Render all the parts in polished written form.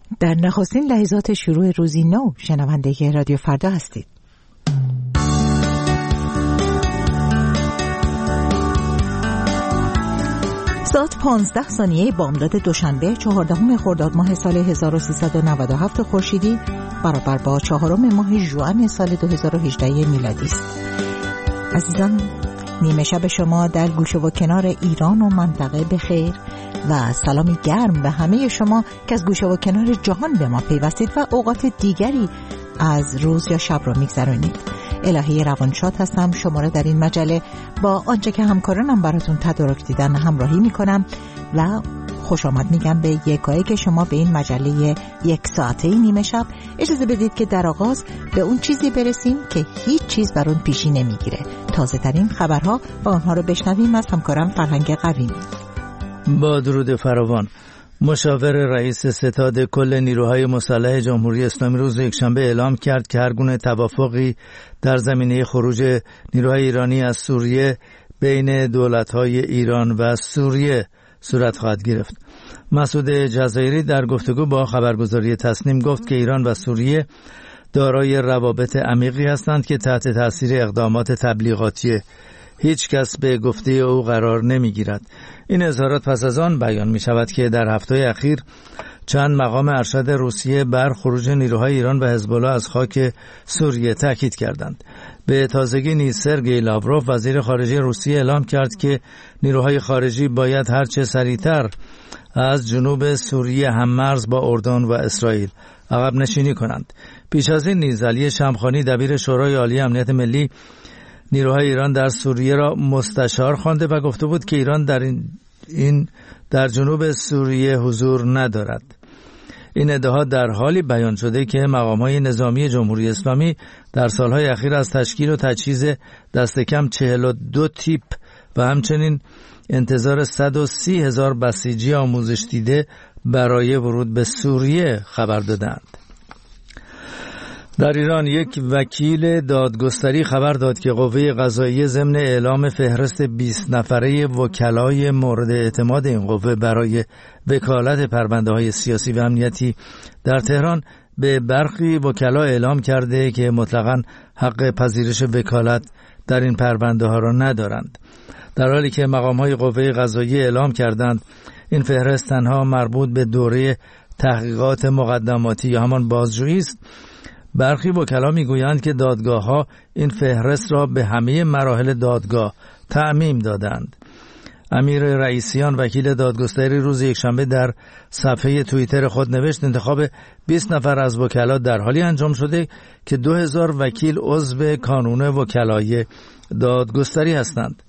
در نخستین لحظات شروع روزی نو شنونده رادیو فردا هستید. ساعت 15 ثانیه بامداد دوشنبه 14 خرداد ماه سال 1397 خورشیدی برابر با 4 ماه ژوئن سال 2018 میلادی است. عزیزان، نیمه شب شما در گوشه و کنار ایران و منطقه بخیر و سلامی گرم به همه شما که از گوشه و کنار جهان به ما پیوستید و اوقات دیگری از روز یا شب رو میگذرونید. الهی روانشاد هستم، شما را در این مجله با آنچه که همکارانم براتون تدارک دیدن همراهی میکنم و خوش آمد میگم به یکایی که شما به این مجله 1 ساعته نیمه شب. اجازه بدید که در آغاز به اون چیزی برسیم که هیچ چیز بر اون پیشی نمیگیره. تازه ترین خبرها و آنها رو بشنویم از همکارم فرهنگ قویمی. با درود فراوان، مشاور رئیس ستاد کل نیروهای مسلح جمهوری اسلامی روز یکشنبه اعلام کرد که هر گونه توافقی در زمینه خروج نیروهای ایرانی از سوریه بین دولت‌های ایران و سوریه صورت خواهد گرفت. مسعود جزایری در گفتگو با خبرگزاری تسنیم گفت که ایران و سوریه دارای روابط عمیقی هستند که تحت تاثیر اقدامات تبلیغاتی هیچ کس به گفته او قرار نمیگیرد. این اظهارات پس از آن بیان می شود که در هفته اخیر چند مقام ارشد روسیه بر خروج نیروهای ایران و حزب الله از خاک سوریه تاکید کردند. به تازگی نیز سرگئی لاوروف وزیر خارجه روسیه اعلام کرد که نیروهای خارجی باید هرچه سریعتر از جنوب سوریه هممرز با اردن و اسرائیل عقب نشینی کنند. پیش از این نیز علی شمخانی دبیر شورای عالی امنیت ملی نیروهای ایران در سوریه را مستشار خوانده و گفته بود که ایران در جنوب سوریه حضور ندارد. این ادعا در حالی بیان شده که مقام‌های نظامی جمهوری اسلامی در سالهای اخیر از تشکیل و تجهیز دست کم 42 تیپ و همچنین انتظار 130,000 بسیجی آموزش دیده برای ورود به سوریه خبر دادند. در ایران یک وکیل دادگستری خبر داد که قوه قضاییه ضمن اعلام فهرست 20 نفره وکلای مورد اعتماد این قوه برای وکالت پرونده‌های سیاسی و امنیتی در تهران به برخی وکلا اعلام کرده که مطلقاً حق پذیرش وکالت در این پرونده‌ها را ندارند. در حالی که مقام‌های قوه قضاییه اعلام کردند این فهرست تنها مربوط به دوره تحقیقات مقدماتی یا همان بازجویی است، برخی وکلا میگویند که دادگاه‌ها این فهرست را به همه مراحل دادگاه تعمیم دادند. امیر رئیسیان وکیل دادگستری روز یکشنبه در صفحه توییتر خود نوشت انتخاب 20 نفر از وکلا در حالی انجام شده که 2000 وکیل عضو کانون وکلای دادگستری هستند.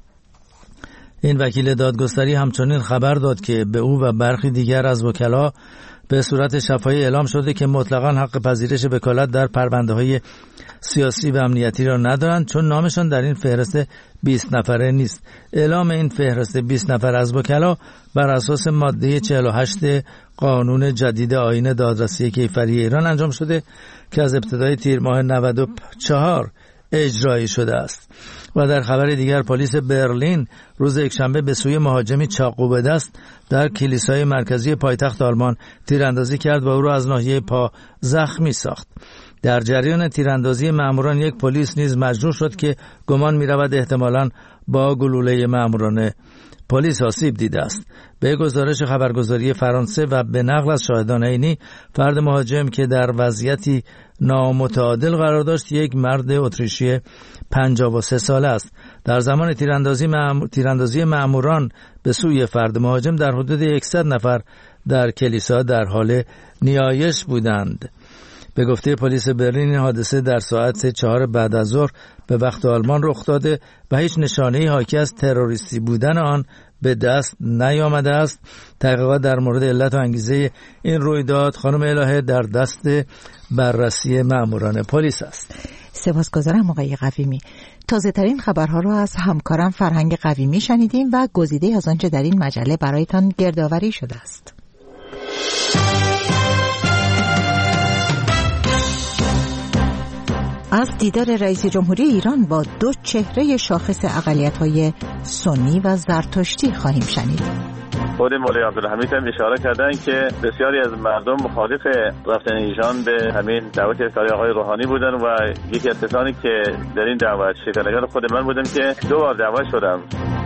این وکیل دادگستری همچنین خبر داد که به او و برخی دیگر از وکلا به صورت شفاهی اعلام شده که مطلقاً حق پذیرش وکالت در پرونده‌های سیاسی و امنیتی را ندارند چون نامشان در این فهرست 20 نفره نیست. اعلام این فهرست 20 نفر از وکلا بر اساس ماده 48 قانون جدید آیین دادرسی کیفری ایران انجام شده که از ابتدای تیر ماه 94 اجرایی شده است. و در خبر دیگر پلیس برلین روز یکشنبه به سوی مهاجمی چاقو به دست در کلیسای مرکزی پایتخت آلمان تیراندازی کرد و او را از ناحیه پا زخمی ساخت. در جریان تیراندازی ماموران یک پلیس نیز مجروح شد که گمان می‌رود احتمالاً با گلوله ماموران پلیس آسیب دیده است. به گزارش خبرگزاری فرانسه و به نقل از شاهدان عینی، فرد مهاجم که در وضعیتی نامتعادل قرار داشت یک مرد اتریشی 53 ساله است. در زمان تیراندازی ماموران به سوی فرد مهاجم در حدود 100 نفر در کلیسا در حال نیایش بودند. به گفته پلیس برلین این حادثه در ساعت 4 بعد از ظهر به وقت آلمان رخ داده و هیچ نشانه‌ای حاکی از تروریستی بودن آن به دست نیامده است. تحقیقات در مورد علت و انگیزه این رویداد خانم الهه در دست بررسی ماموران پلیس است. سپاسگزارم آقای قویمی. تازه ترین خبرها رو از همکارم فرهنگ قویمی شنیدیم و گزیده از آنچه در این مجله برایتان گردآوری شده است. از دیدار رئیس جمهوری ایران با 2 چهره شاخص اقلیت‌های سنی و زرتشتی خواهیم شنید. خود مولوی عبدالحمید هم اشاره کردن که بسیاری از مردم مخالف رفتن ایشان به همین دعوت افتخاری آقای روحانی بودن و یکی از کسانی که در این دعوت شرکتگر خود من بودم که 2 بار دعوت شدم.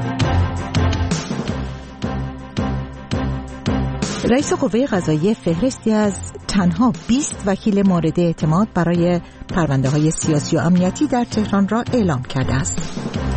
رئیس قوه قضاییه فهرستی از تنها 20 وکیل مورد اعتماد برای پرونده‌های سیاسی و امنیتی در تهران را اعلام کرده است.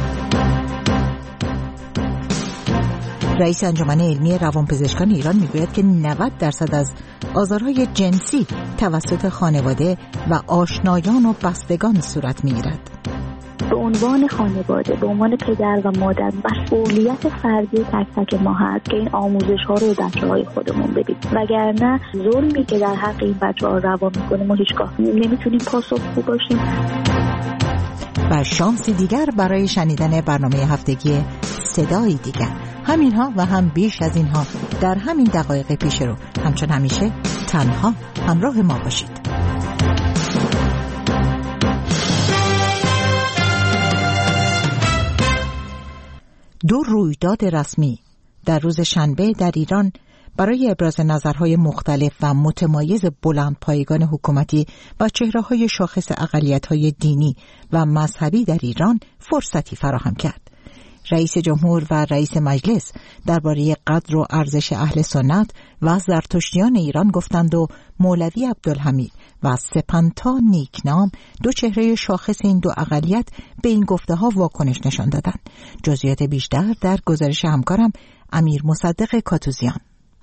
رئیس انجمن علمی روانپزشکان ایران میگوید که 90% از آزارهای جنسی توسط خانواده و آشنایان و بستگان صورت میگیرد. به عنوان خانواده، به عنوان پدر و مادر، مسئولیت فردی تک تک ما هست که این آموزش ها رو به بچه های خودمون بدیم، وگرنه ظلمی که در حق این بچه ها روا میکنیم و هیچگاه نمیتونیم پاسخگو باشیم. و شانسی دیگر برای شنیدن برنامه هفتگی صدایی دیگر. همینها و هم بیش از اینها در همین دقایق پیش رو. همچون همیشه تنها همراه ما باشید. دو رویداد رسمی در روز شنبه در ایران برای ابراز نظرهای مختلف و متمایز بلندپایگان حکومتی و چهره‌های شاخص اقلیت‌های دینی و مذهبی در ایران فرصتی فراهم کرد. رئیس جمهور و رئیس مجلس درباره قدر و ارزش اهل سنت و زرتشتیان ایران گفتند و مولوی عبدالحمید و سپنتا نیکنام، 2 چهره شاخص این 2 اقلیت، به این گفته‌ها واکنش نشان دادند. جزئیات بیشتر در گزارش همکارم امیر مصدق کاتوزیان.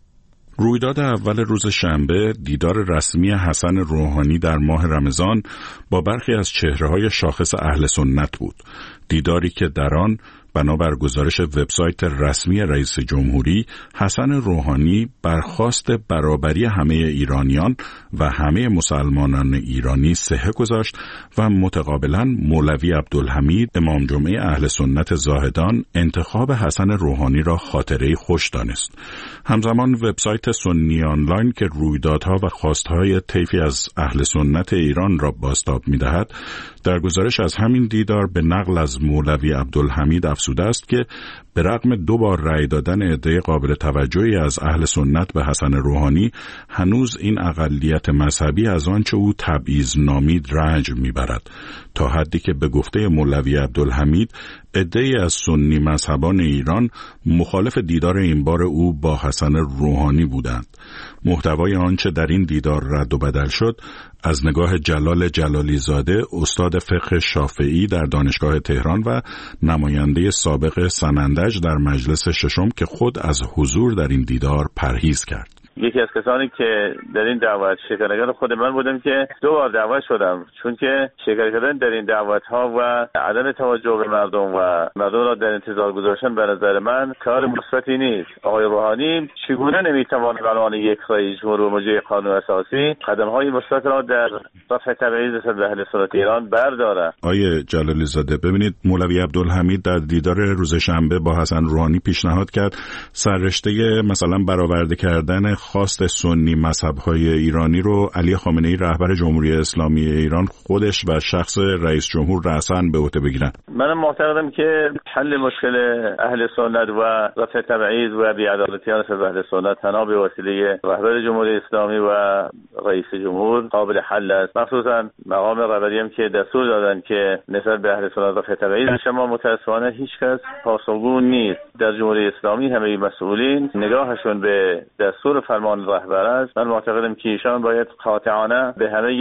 رویداد اول روز شنبه دیدار رسمی حسن روحانی در ماه رمضان با برخی از چهره‌های شاخص اهل سنت بود. دیداری که در آن بنابر گزارش وبسایت رسمی رئیس جمهوری، حسن روحانی برخواست برابری همه ایرانیان و همه مسلمانان ایرانی صحه گذاشت و متقابلا مولوی عبدالحمید امام جمعه اهل سنت زاهدان انتخاب حسن روحانی را خاطره خوش دانست. همزمان وبسایت سنی آنلاین که رویدادها و خواستهای طیفی از اهل سنت ایران را بازتاب می‌دهد، در گزارش از همین دیدار به نقل از مولوی عبدالحمید افزوده است که به رغم 2 بار رأی دادن عده قابل توجهی از اهل سنت به حسن روحانی، هنوز این اقلیت مذهبی از آنچه او تبعیض نامید رنج میبرد، تا حدی که به گفته مولوی عبدالحمید عده‌ای از سنی مذهبان ایران مخالف دیدار این بار او با حسن روحانی بودند. محتوای آنچه در این دیدار رد و بدل شد از نگاه جلال جلالی زاده، استاد فقه شافعی در دانشگاه تهران و نماینده سابق سنندج در مجلس ششم که خود از حضور در این دیدار پرهیز کرد. یکی از کسانی که در این دعوت شرکتگر خود من بودم که 2 بار دعوت شدم، چون که شرکت کردن در این دعوت ها و عدم توجه به مردم و مردم را در انتظار گذاشتن به نظر من کار مثبتی نیست. آقای روحانی چگونه نمیتواند به عنوان یک رئیس جمهور و مجری قانون اساسی قدم های مثبت را در رفع تبعیض اهل سنت ایران بردارد؟ آقای جلالی زاده، ببینید مولوی عبدالحمید در دیدار روز شنبه با حسن روحانی پیشنهاد کرد سررشته مثلا برآورده کردن خواست سنی مذهب‌های ایرانی رو علی خامنه‌ای رهبر جمهوری اسلامی ایران خودش و شخص رئیس جمهور رأساً به عهده بگیرن. من معتقدم که حل مشکل اهل سنت و رفع تبعیض و بی‌عدالتیان اهل سنت تنها به وسیله رهبر جمهوری اسلامی و رئیس جمهور قابل حل است. مخصوصاً مقام رهبری هم که دستور دادن که نسبت به اهل سنت رفع تبعیض شما متأسفانه هیچ کس پاسخگو نیست. در جمهوری اسلامی همه مسئولین نگاهشون به دستور فرمان رهبر است. من معتقدم که ایشان باید قاطعانه به همه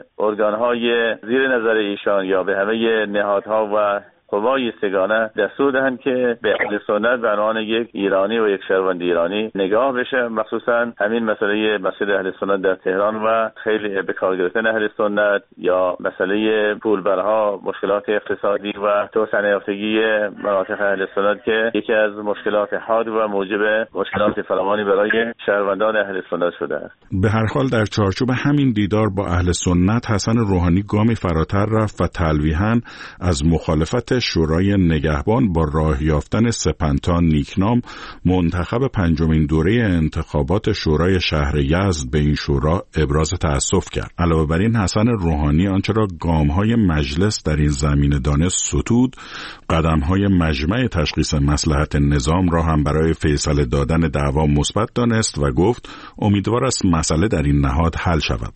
ارگان‌های زیر نظر ایشان یا به همه نهادها و قوای سگانه دستور دهند که به اهل سنت به عنوان یک ایرانی و یک شهروند ایرانی نگاه بشه، مخصوصا همین مسئله مسجد اهل سنت در تهران و خیلی به کار گرفتن اهل سنت یا مسئله پولبرها، مشکلات اقتصادی و توسعه یافتگی مناطق اهل سنت که یکی از مشکلات حاد و موجب مشکلات فراوانی برای شهروندان اهل سنت شده است. به هر حال در چارچوب همین دیدار با اهل سنت حسن روحانی گامی فراتر رفت و تلویحاً از مخالفتش شورای نگهبان با راه یافتن سپنتا نیکنام منتخب پنجمین دوره انتخابات شورای شهر یزد به این شورا ابراز تأسف کرد. علاوه بر این حسن روحانی آنچه را گام‌های مجلس در این زمینه دانست ستود، قدم‌های مجمع تشخیص مصلحت نظام را هم برای فیصله دادن دعوا مثبت دانست و گفت امیدوار است مسئله در این نهاد حل شود.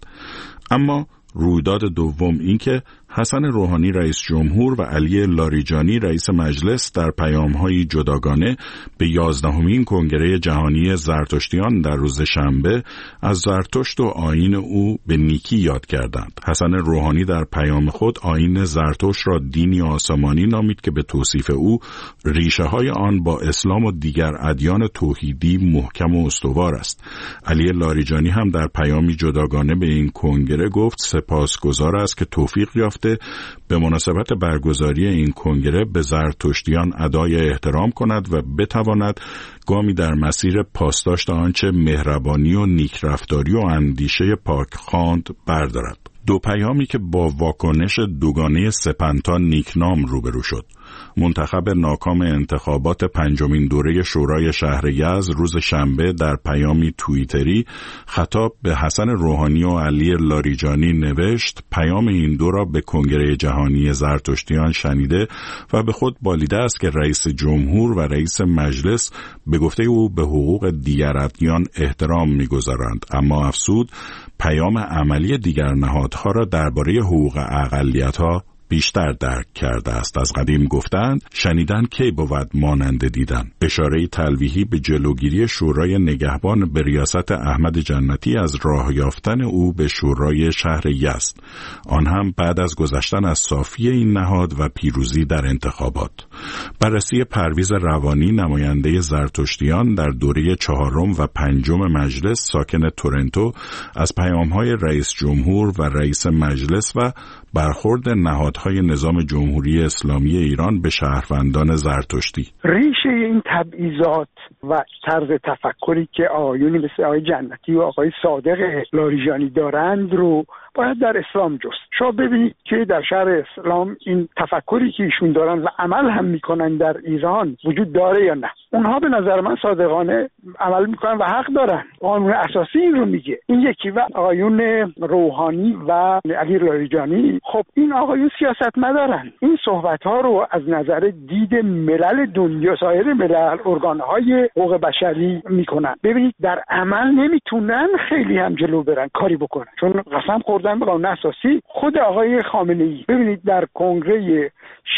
اما رویداد دوم این که حسن روحانی رئیس جمهور و علی لاریجانی رئیس مجلس در پیام‌های جداگانه به 11مین کنگره جهانی زرتشتیان در روز شنبه از زرتشت و آیین او به نیکی یاد کردند. حسن روحانی در پیام خود آیین زرتشت را دینی آسمانی نامید که به توصیف او ریشه‌های آن با اسلام و دیگر ادیان توحیدی محکم و استوار است. علی لاریجانی هم در پیامی جداگانه به این کنگره گفت سپاسگزار است که توفیق یافته به مناسبت برگزاری این کنگره به زرتشتیان ادای احترام کند و بتواند گامی در مسیر پاسداشت آنچه مهربانی و نیکرفتاری و اندیشه پاکخواند بردارد. دو پیامی که با واکنش دوگانه سپنتا نیکنام روبرو شد. منتخب ناکام انتخابات پنجمین دوره شورای شهر یزد روز شنبه در پیامی توییتری خطاب به حسن روحانی و علی لاریجانی نوشت پیام این دو را به کنگره جهانی زرتشتیان شنیده و به خود بالیده است که رئیس جمهور و رئیس مجلس به گفته او به حقوق دیگر ادیان احترام می‌گذارند، اما افزود پیام عملی دیگر نهادها را درباره حقوق اقلیت‌ها بیشتر درک کرده است. از قدیم گفتند شنیدن کی بود مانند دیدن. اشاره تلویحی به جلوگیری شورای نگهبان به ریاست احمد جنتی از راه یافتن او به شورای شهر یزد، آن هم بعد از گذشتن از صافی این نهاد و پیروزی در انتخابات. بررسی پرویز روانی نماینده زرتشتیان در دوره 4 و 5 مجلس ساکن تورنتو از پیام‌های رئیس جمهور و رئیس مجلس و برخورد نهادهای نظام جمهوری اسلامی ایران به شهروندان زرتشتی. ریشه این تبعیضات و طرز تفکری که آقایونی مثل آقای جنتی و آقای صادق لاریجانی دارند رو باید در اسلام جست. شما ببینید که در شهر اسلام این تفکری که ایشون دارن و عمل هم میکنن در ایران وجود داره یا نه. اونها به نظر من صادقانه عمل میکنن و حق دارن. قانون اساسی این رو میگه. این یکی. و آقایون روحانی و علی لاریجانی، خب این آقایون سیاست مدارن. این صحبت ها رو از نظر دید ملل دنیا، سایر ملل، ارگانهای حقوق بشری میکنن. ببینید در عمل نمیتونن خیلی هم جلو برن، کاری بکنن، چون قسم خوردن به قانون اساسی. خود آقای خامنه‌ای ببینید در کنگره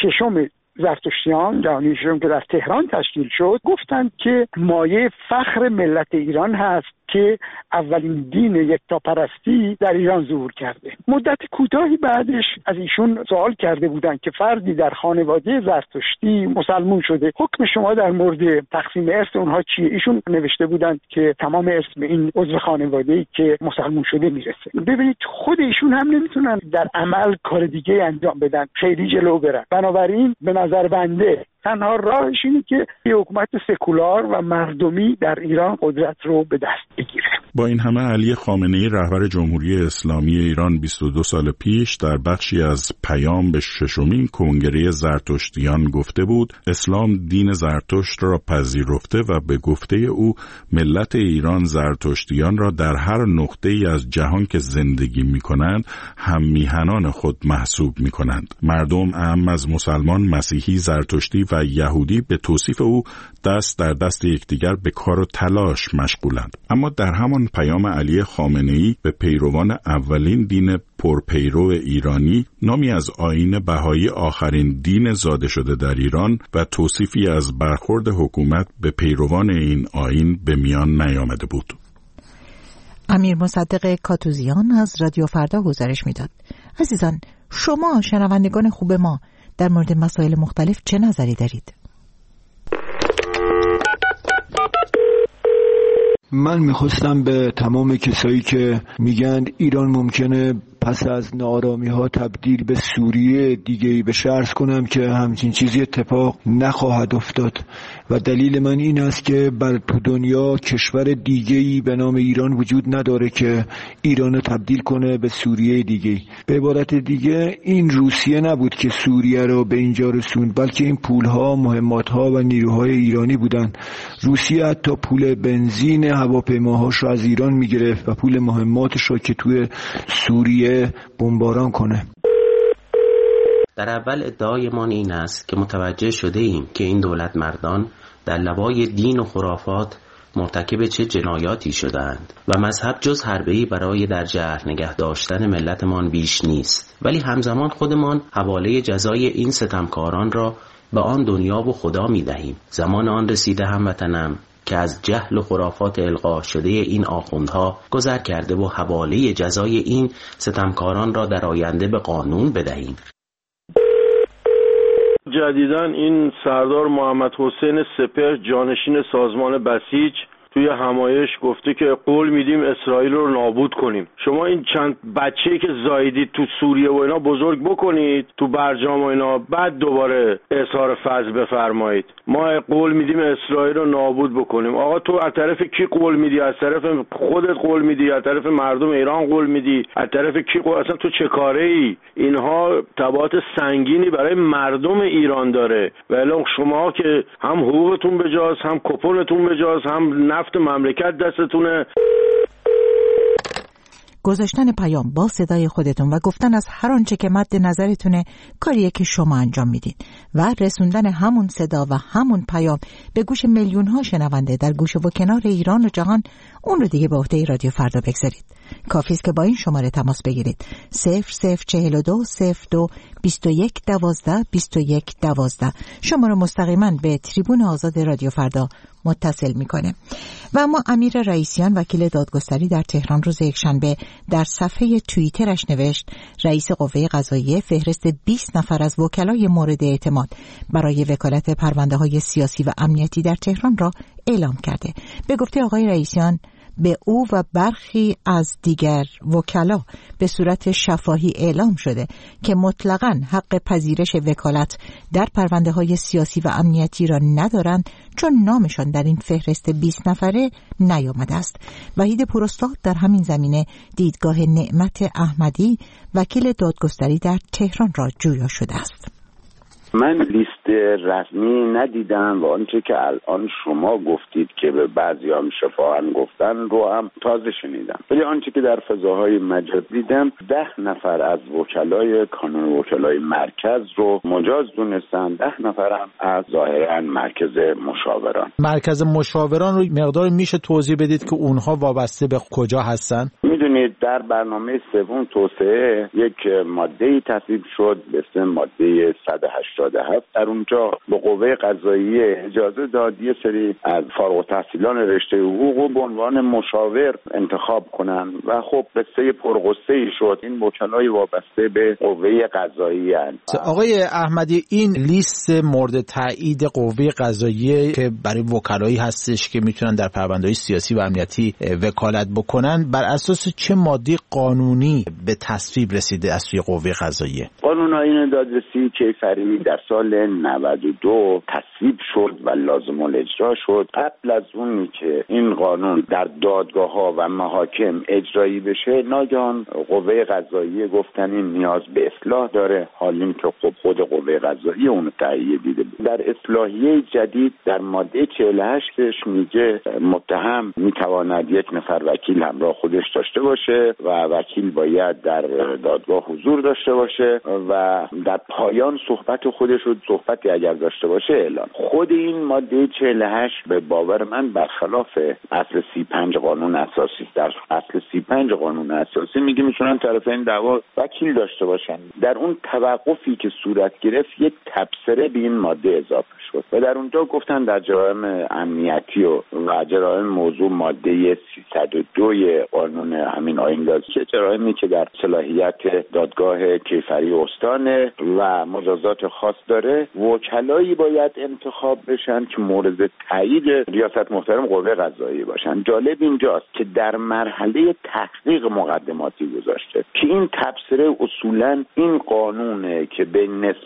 6 زرتشتیان جهانی که در تهران تشکیل شد گفتند که مایه فخر ملت ایران هست که اولین دین یکتاپرستی در ایران ظهور کرده. مدت کوتاهی بعدش از ایشون سوال کرده بودند که فردی در خانواده زرتشتی مسلمان شده، حکم شما در مورد تقسیم ارث اونها چیه؟ ایشون نوشته بودند که تمام ارث به این عضو خانواده‌ای که مسلمان شده میرسه. ببینید خود ایشون هم نمیتونن در عمل کار دیگه انجام بدن، خیلی جلو برن. بنابراین به نظر بنده تنها راهش اینه که یه حکومت سکولار و مردمی در ایران قدرت رو به دست بگیره. با این همه علی خامنه‌ای رهبر جمهوری اسلامی ایران 22 سال پیش در بخشی از پیام به 6مین کنگره زرتشتیان گفته بود اسلام دین زرتشت را پذیرفته و به گفته او ملت ایران زرتشتیان را در هر نقطه‌ای از جهان که زندگی می‌کنند هم میهنان خود محسوب می‌کنند. مردم اعم از مسلمان، مسیحی، زرتشتی و یهودی به توصیف او دست در دست یکدیگر به کار و تلاش مشغولند. اما در همان پیام علی خامنه‌ای به پیروان اولین دین پرپیرو ایرانی نامی از آیین بهایی آخرین دین زاده شده در ایران و توصیفی از برخورد حکومت به پیروان این آیین به میان نیامده بود. امیر مصدق کاتوزیان از رادیو فردا گزارش میداد. عزیزان، شما شنوندگان خوب ما در مورد مسائل مختلف چه نظری دارید؟ من میخواستم به تمام کسایی که میگن ایران ممکنه پس از ناآرامی ها تبدیل به سوریه دیگه‌ای بشه، عرض کنم که همچین چیزی اتفاق نخواهد افتاد و دلیل من این است که تو دنیا کشور دیگه‌ای به نام ایران وجود نداره که ایران رو تبدیل کنه به سوریه دیگه‌ای. به عبارت دیگه این روسیه نبود که سوریه رو به اینجا رسوند، بلکه این پولها، مهماتها و نیروهای ایرانی بودن. روسیه حتی پول بنزین هواپیماهاش رو از ایران میگرفت و پول مهماتش رو که توی سوریه بمباران کنه. در اول ادعایمان این است که متوجه شده ایم که این دولت مردان در لوای دین و خرافات مرتکب چه جنایاتی شدند و مذهب جز حربه‌ای برای در جهر نگه داشتن ملتمان بیش نیست، ولی همزمان خودمان حواله جزای این ستمکاران را به آن دنیا و خدا می دهیم. زمان آن رسیده هموطنم که از جهل و خرافات القا شده این آخوندها گذر کرده و حواله جزای این ستمکاران را در آینده به قانون بدهیم. جدیداً این سردار محمد حسین سپهر جانشین سازمان بسیج توی همایش گفته که قول میدیم اسرائیل رو نابود کنیم. شما این چند بچه‌ای که زاییدید تو سوریه و اینا بزرگ بکنید تو برجام و اینا، بعد دوباره اظهار فضل بفرمایید. ما قول میدیم اسرائیل رو نابود بکنیم. آقا تو از طرف کی قول میدی؟ از طرف خودت قول میدی؟ از طرف مردم ایران قول میدی؟ از طرف کی قول؟ اصلا تو چه کاره ای؟ اینها تبعات سنگینی برای مردم ایران داره و الان شما که هم حقوقتون بجاست، هم کپونتون بجاست، هم نفت مملکت دستتونه. گذاشتن پیام با صدای خودتون و گفتن از هر آنچه که مد نظرتونه کاریه که شما انجام میدین و رسوندن همون صدا و همون پیام به گوش میلیون ها شنونده در گوشه و کنار ایران و جهان، اون رو دیگه به عهده رادیو فردا بگذارید. کافی است که با این شماره تماس بگیرید 0042 02 21 12 21 12. شما رو مستقیما به تریبون آزاد رادیو فردا متصل میکنه. و اما امیر رئیسیان وکیل دادگستری در تهران روز یکشنبه در صفحه توییترش نوشت رئیس قوه قضاییه فهرست 20 نفر از وکلای مورد اعتماد برای وکالت پرونده‌های سیاسی و امنیتی در تهران را اعلام کرده. به گفته آقای رئیسیان به او و برخی از دیگر وکلا به صورت شفاهی اعلام شده که مطلقاً حق پذیرش وکالت در پرونده‌های سیاسی و امنیتی را ندارند چون نامشان در این فهرست 20 نفره نیامده است. وحید پوراستاد در همین زمینه دیدگاه نعمت احمدی وکیل دادگستری در تهران را جویا شده است. من لیست رسمی ندیدم و آنچه که الان شما گفتید که به بعضی هم شفاهن گفتن رو هم تازه شنیدم، ولی آنچه که در فضاهای مجاز دیدم 10 نفر از وکلای کانون وکلای مرکز رو مجاز دونستن، 10 نفر هم از ظاهرا مرکز مشاوران. مرکز مشاوران رو مقدار میشه توضیح بدید که اونها وابسته به کجا هستن؟ میدونید در برنامه سوم توسعه یک ماده‌ای تصویب شد به اسم ماده 187. در اونجا به قوه قضاییه اجازه داد یه سری از فارغ التحصیلان رشته حقوق به عنوان مشاور انتخاب کنن و خب قصه پرقصه‌ای شد. این وکلای وابسته به قوه قضاییه هستند. آقای احمدی، این لیست مورد تایید قوه قضاییه که برای وکلایی هستش که میتونن در پرونده‌های سیاسی و امنیتی وکالت بکنن، بر اساس چه ماده قانونی به تصویب رسیده از سوی قوه قضاییه؟ قانون آیین دادرسی کیفری در سال 92 تصویب شد و لازم الاجرا شد. قبل از اونی که این قانون در دادگاه‌ها و محاکم اجرایی بشه، ناگهان قوه قضاییه گفتن این نیاز به اصلاح داره، حالیم که خب خود قوه قضاییه اون تایید دیده. در اصلاحیه جدید در ماده 48ش میگه متهم میتواند یک نفر وکیل همراه خودش داشته باشه و وکیل باید در دادگاه حضور داشته باشه و در پایان صحبت خودش رو صحبتی اگر داشته باشه اعلان. خود این ماده 48 به باور من برخلاف اصل 35 قانون اساسی است. در اصل 35 قانون اساسی میگه میتونن طرفین دعوا وکیل داشته باشن. در اون توقفی که صورت گرفت یک تبصره به این ماده اضافه شد و در اونجا گفتن در جرایم امنیتی و جرایم موضوع ماده 302 قانون همین آیین که جرائمی که در صلاحیت دادگاه کیفری استانه و مجازات خاص داره، وکلایی باید انتخاب بشن که مورد تایید ریاست محترم قوه قضاییه باشن. جالب اینجاست که در مرحله تحقیق مقدماتی گذاشته که این تبصره اصولا این قانونه که به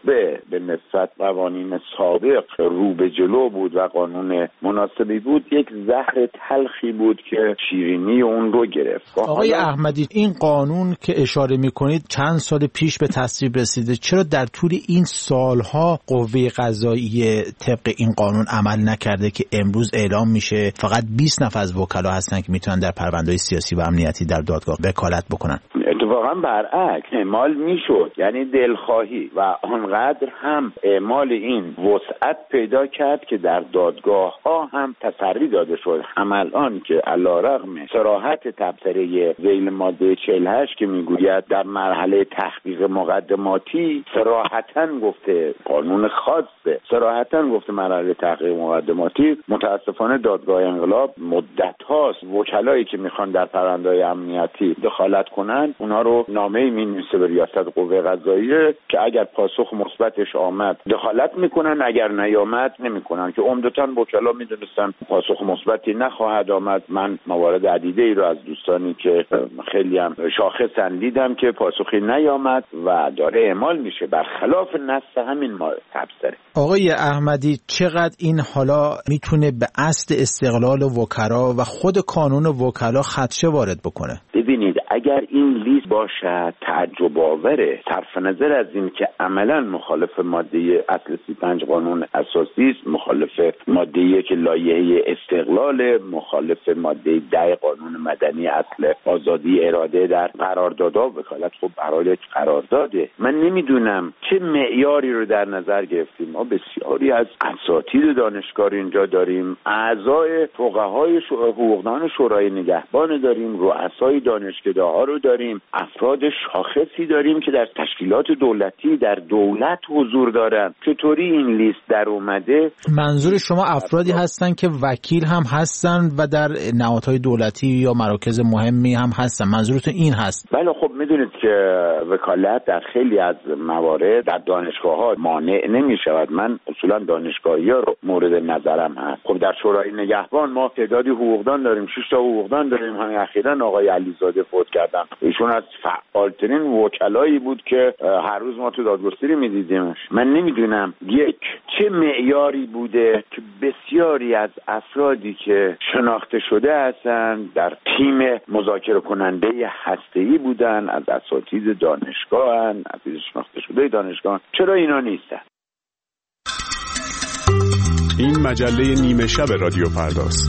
نسبت قوانین سابق رو به جلو بود و قانون مناسبی بود، یک زهر تلخی بود که شیرینی اون رو گرفت. آقای احمدی، این قانون که اشاره میکنید چند سال پیش به تصویب رسیده، چرا در طول این سالها قوه قضاییه طبق این قانون عمل نکرده که امروز اعلام میشه فقط 20 نفر از وکلا هستن که میتونن در پرونده‌های سیاسی و امنیتی در دادگاه وکالت بکنن؟ اتفاقا برعکس اعمال میشد، یعنی دلخواهی و آنقدر هم اعمال این وسعت پیدا کرد که در دادگاه ها هم تسری داده شد. هم الان که علیرغم صراحت تبصره ذیل ماده 48 که میگوید در مرحله تحقیق مقدماتی، صراحتاً گفته قانون خاصه، صراحتاً گفته مرحله تحقیق مقدماتی، متاسفانه دادگاه انقلاب مدت هاست وکلایی که میخوان در پرونده‌های امنیتی دخالت کنن اونها رو نامه‌ای می‌نویسه به ریاست قوه قضاییه که اگر پاسخ مثبتش آمد دخالت میکنن، اگر نیامد نمیکنن، که عمدتاً وکلا میدونستن پاسخ مثبتی نخواهد آمد. من موارد عدیده ای رو از دوستانی که خیلی هم شاخصن دیدم که پاسخی نیامد و داره اعمال میشه برخلاف نص همین تبصره. آقای احمدی، چقدر این حالا میتونه به اصل استقلال وکلا و خود قانون وکلا خدشه وارد بکنه؟ ببینید، اگر این لیست باشه تعجب آوره، صرف نظر از این که عملا مخالف ماده اصل 35 قانون اساسی است، مخالف ماده که لایحه استقلال، مخالف ماده 10 قانون مدنی اصل آزادی اراده در قراردادها، وکالت خب برای قرارداده. من نمیدونم چه معیاری رو در نظر گرفتیم. ما بسیاری از اساتید دانشگاه اینجا داریم، اعضای فقهای حقوقدان شورای نگهبان داریم، رؤسای دانشکده‌ها رو داریم، افراد شاخصی داریم که در تشکیلات دولتی در دولت حضور دارن. چطوری این لیست در اومده؟ منظور شما افرادی هستن که وکیل هم هستن و در نهادهای دولتی یا مراکز مهمی هم هستن؟ منظورتون این هست؟ بله، خب میدونید که وکالت در خیلی از موارد در دانشگاه‌ها مانع نمی‌شود. من اصولا دانشگاهی‌ها رو مورد نظرم هست. خب در شورای نگهبان ما تعدادی حقوقدان داریم، 6 تا حقوقدان داریم. همین اخیراً آقای علیزاده فوت کردن، ایشون از فعالترین وکلایی بود که هر روز ما تو دادگستری می‌دیدیمش. من نمی‌دونم یک چه معیاری بوده که بسیاری از افرادی که شناخته شده هستن در تیم مذاکره کننده هسته‌ای بودن، از اساتید دانشگاهن، از شناخته شده دانشگاه، چرا اینا نیستن؟ این مجله نیمه شب رادیو پرداز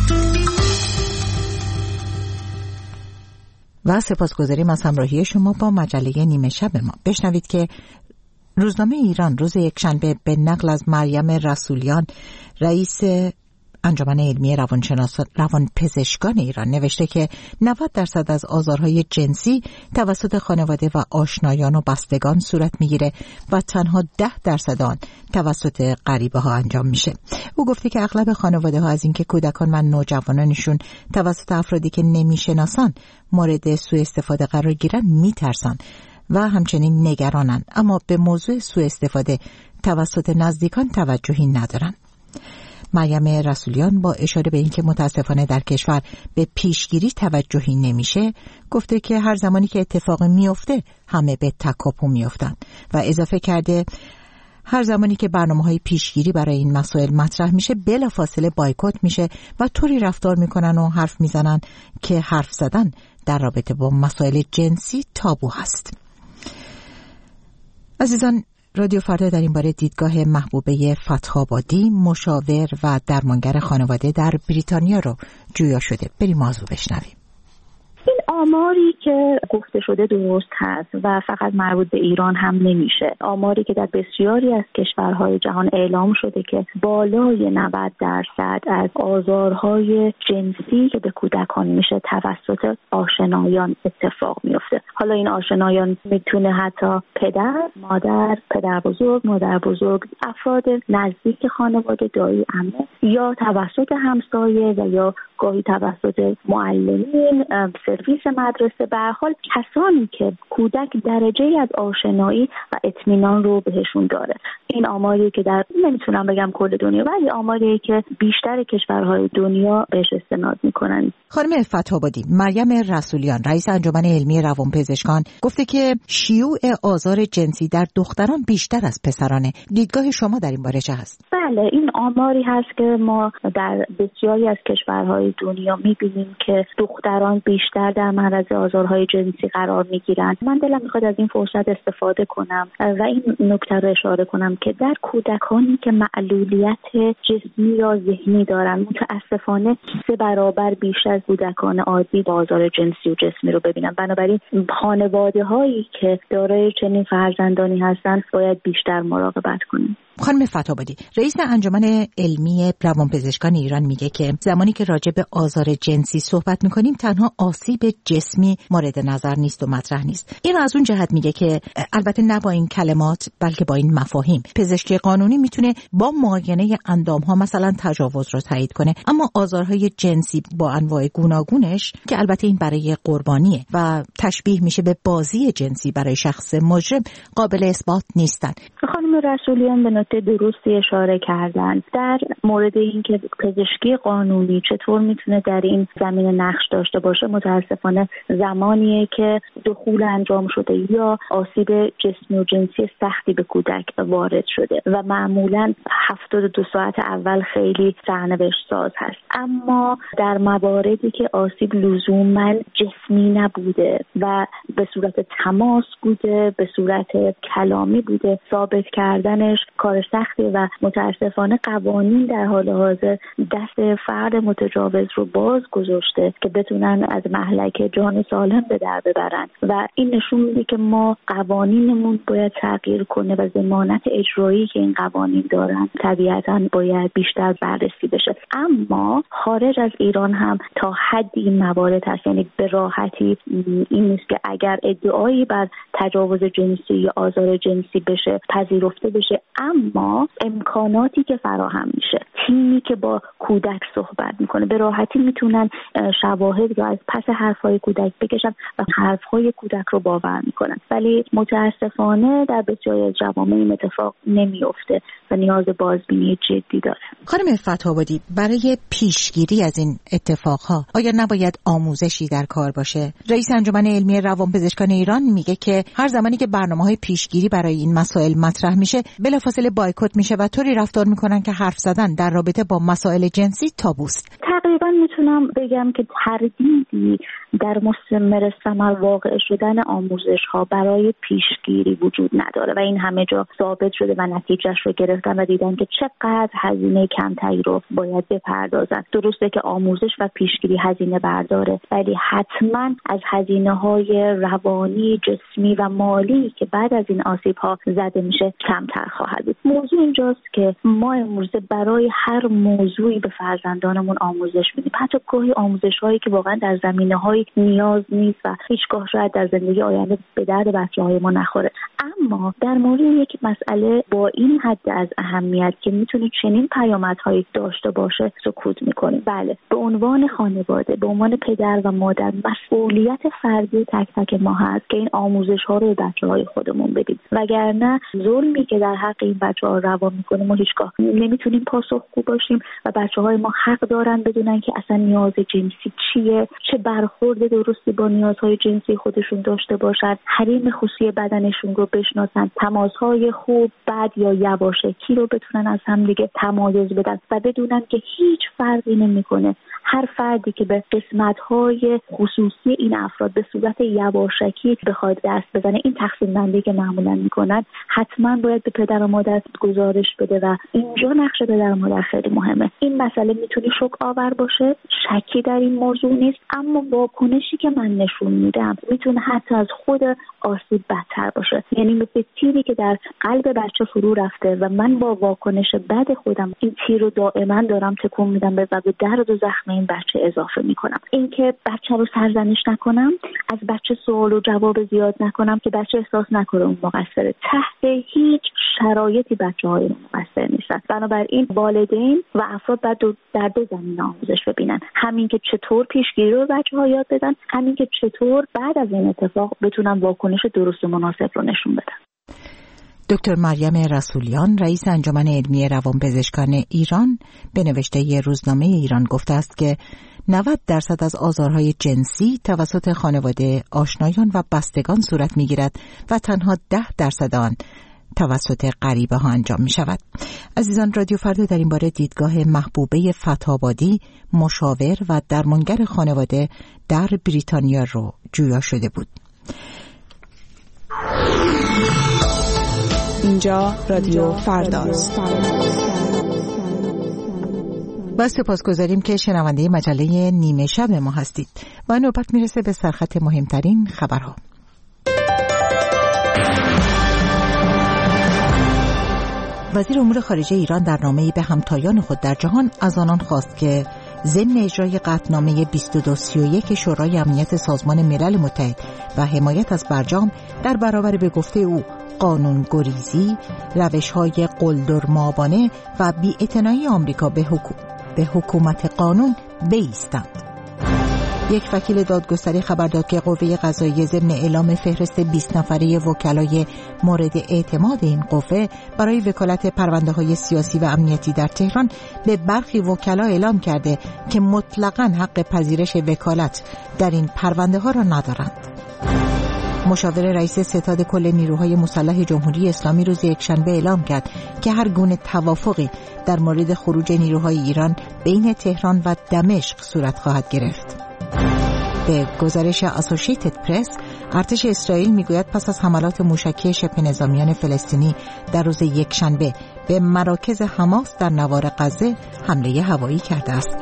و سپاسگزاریم از همراهی شما با مجله نیمه شب ما. بشنوید که روزنامه ایران روز یکشنبه به نقل از مریم رسولیان، رئیس انجمن علمی روانپزشکان ایران، نوشته که 90% از آزارهای جنسی توسط خانواده و آشنایان و بستگان صورت میگیره و تنها 10% آن توسط غریبه ها انجام میشه. او گفته که اغلب خانواده ها از اینکه کودکان و نوجوانانشون توسط افرادی که نمیشناسن مورد سوء استفاده قرار گیرن میترسن و همچنین نگرانن، اما به موضوع سوء استفاده توسط نزدیکان توجهی ندارن. مریم رسولیان با اشاره به اینکه متاسفانه در کشور به پیشگیری توجهی نمیشه، گفته که هر زمانی که اتفاقی میفته همه به تکاپو میفتن و اضافه کرده هر زمانی که برنامه‌های پیشگیری برای این مسائل مطرح میشه بلافاصله بایکوت میشه و طوری رفتار میکنن و حرف میزنن که حرف زدن در رابطه با مسائل جنسی تابو هست. عزیزان، رادیو فردا در این باره دیدگاه محبوبه فتح‌آبادی، مشاور و درمانگر خانواده در بریتانیا رو جویا شده. بریم موضوع بشنویم. این آماری که گفته شده درست هست و فقط مربوط به ایران هم نمیشه. آماری که در بسیاری از کشورهای جهان اعلام شده که بالای 90% از آزارهای جنسی که به کودکان میشه توسط آشنایان اتفاق میفته. حالا این آشنایان میتونه حتی پدر، مادر، پدر بزرگ، مادر بزرگ، افراد نزدیک خانواده، دایی، عمه، یا توسط همسایه و یا گاهی توسط معلمین، سرویس تدریس مدرسه، به هر حال کسانی که کودک درجه‌ای از آشنایی و اطمینان رو بهشون داره. این آماری که در نمیتونم بگم کل دنیا، ولی آماری که بیشتر کشورهای دنیا بهش استناد میکنن. خانم فتح‌آبادی، مریم رسولیان رئیس انجمن علمی روانپزشکان گفته که شیوع آزار جنسی در دختران بیشتر از پسرانه. دیدگاه شما در این باره چه هست؟ بله، این آماری هست که ما در بسیاری از کشورهای دنیا میبینیم که دختران بیشتر در معرض آزارهای جنسی قرار میگیرند. من دلم میخواد از این فرصت استفاده کنم و این نکته رو اشاره کنم که در کودکانی که معلولیت جسمی یا ذهنی دارن، متاسفانه 3 برابر بیشتر از کودکان عادی با آزار جنسی و جسمی رو ببینن. بنابراین خانواده هایی که دارای چنین فرزندانی هستن باید بیشتر مراقبت کنیم. خانم فتح‌آبادی، رئیس انجمن علمی روانپزشکان ایران میگه که زمانی که راجع به آزار جنسی صحبت میکنیم تنها آسیب جسمی مورد نظر نیست و مطرح نیست. این از اون جهت میگه که البته نه با این کلمات بلکه با این مفاهیم پزشکی قانونی میتونه با معاینه اندامها مثلا تجاوز رو تایید کنه، اما آزارهای جنسی با انواع گوناگونش که البته این برای قربانیه و تشبیه میشه به بازی جنسی برای شخص مجرم قابل اثبات نیستن. خانم رسولیان به نکته درستی اشاره کردن در مورد اینکه پزشکی قانونی چطور میتونه در این زمینه نقش داشته باشه. متاسفانه زمانیه که دخول انجام شده یا آسیب جسمی و جنسی سختی به کودک وارد شده و معمولاً 72 ساعت اول خیلی سرنوشت ساز هست، اما در مواردی که آسیب لزوماً جسمی نبوده و به صورت تماس بوده، به صورت کلامی بوده، ثابت کردنش کار سختی و متاسفانه قوانین در حال حاضر دست فرد متجاوز رو باز گذاشته که بتونن از مهلک جان سالم به در ببرن و این نشون میده که ما قوانینمون باید تغییر کنه و ضمانت اجرایی که این قوانین دارن طبیعتاً باید بیشتر بررسی بشه. اما خارج از ایران هم تا حدی این موارد هست، یعنی به راحتی این نیست که اگر ادعایی بر تجاوز جنسی یا آزار جنسی بشه پذیرفته بشه، اما امکاناتی که فراهم میشه، تیمی که با کودک صحبت میکنه به راحتی میتونن شواهد رو از پس حرفهای کودک بکشن و حرفهای کودک رو باور میکنن، ولی متاسفانه در بسیاری از جوامع این اتفاق نمیفته و نیاز بازبینی جدی داره. خانم فتح‌آبادی، برای پیشگیری از این اتفاقها آیا نباید آموزشی در کار باشه؟ رئیس انجمن علمی روانپزشکان ایران میگه که هر زمانی که برنامه‌های پیشگیری برای این مسائل مطرح میشه بلافاصله بایکوت میشه و طوری رفتار میکنن که حرف زدن در رابطه با مسائل جنسی تابوست. تقریبا میتونم بگم که تردیدی در مستمر ثمر واقع شدن آموزش‌ها برای پیشگیری وجود نداره و این همه جا ثابت شده و نتیجهش رو گرفتن و دیدن که چقدر هزینه کمتری رو باید بپردازن. درسته که آموزش و پیشگیری هزینه برداره، ولی حتما از هزینه‌های روانی، جسمی و مالی که بعد از این آسیب‌ها زده میشه کمتر خواهد بود. موضوع اینجاست که ما امروزه برای هر موضوعی به فرزندانمون آموزش میدیم، حتی گاهی آموزش‌هایی که واقعا در زمینه‌های نیاز نیست و هیچگاه شاید در زندگی آینده به درد بچه‌های ما نخوره، اما در مورد یک مسئله با این حد از اهمیت که میتونه چنین پیامدهایی داشته باشه سکوت میکنیم. بله، به عنوان خانواده، به عنوان پدر و مادر مسئولیت فردی تک تک ما هست که این آموزش‌ها رو به بچه‌های خودمون بدیم، وگرنه ظلمی که در حق این بچه‌ها روا میکنیم ما هیچگاه نمیتونیم پاسخگو باشیم و بچه‌های ما حق دارن بدونن که اصلا نیاز جنسی چیه، چه برخورد درستی با نیازهای جنسی خودشون داشته باشن، حریم خصوصی بدنشون رو بشناسن، تماس‌های خوب، بد یا یواشکی رو بتونن از هم دیگه تمایز بدن و بدونن که هیچ فرقی نمیکنه هر فردی که به قسمت‌های خصوصی این افراد به صورت یواشکی بخواد دست بزنه، این تقسیم بندی که معمولا میکنن حتما باید به پدر و مادر گزارش بده و اینجا نقش پدر و مادر خیلی مهمه. این مسئله میتونه شوک آور باشه، شکی در این موضوع نیست، اما واکنشی که من نشون میدم میتونه حتی از خود آسیب بدتر باشه. یعنی مثل تیری که در قلب بچه فرو رفته و من با واکنش بد خودم این تیر رو دائما دارم تکون میدم و به درد و زخم این بچه اضافه میکنم. اینکه بچه رو سرزنش نکنم، از بچه سوال و جواب زیاد نکنم که بچه احساس نکنه اون مقصره. تحت هیچ شرایطی بچه‌های مقصر نیستن. بنابراین والدین و افراد باید در دو زمینه آموزش ببینن، همین که چطور پیشگیری رو بچه‌ها یاد بدن، همین که چطور بعد از این اتفاق بتونن واکنش درست و مناسب رو نشون بدن. دکتر مریم رسولیان، رئیس انجمن علمی روانپزشکان ایران، به نوشته روزنامه ایران گفته است که 90% از آزارهای جنسی توسط خانواده، آشنایان و بستگان صورت می‌گیرد و تنها 10% آن توسط غریبه ها انجام می شود. عزیزان، رادیو فردا در این باره دیدگاه محبوبه فتح‌آبادی، مشاور و درمانگر خانواده در بریتانیا رو جویا شده بود. اینجا رادیو فرداست. با سپاسگزاریم که شنونده مجله نیمه شب ما هستید. و نوبت میرسه به سرخط مهمترین خبرها. وزیر امور خارجه ایران در نامه‌ای به همتایان خود در جهان از آنان خواست که ضمن اجرای قطعنامه 2231 شورای امنیت سازمان ملل متحد و حمایت از برجام در برابر به گفته او قانون‌گریزی، روش‌های قلدرمآبانه و بی‌اعتنایی آمریکا به حکومت قانون بایستند. یک وکیل دادگستری خبر داد که قوه قضاییه ضمن اعلام فهرست 20 نفره وکلای مورد اعتماد این قوه برای وکالت پرونده‌های سیاسی و امنیتی در تهران به برخی وکلا اعلام کرده که مطلقاً حق پذیرش وکالت در این پرونده‌ها را ندارند. مشاور رئیس ستاد کل نیروهای مسلح جمهوری اسلامی روز یکشنبه اعلام کرد که هر گونه توافقی در مورد خروج نیروهای ایران بین تهران و دمشق صورت خواهد گرفت. به گزارش اسوشییتد پرس، ارتش اسرائیل میگوید پس از حملات موشکی شبه نظامیان فلسطینی در روز یکشنبه به مراکز حماس در نوار غزه حمله هوایی کرده است.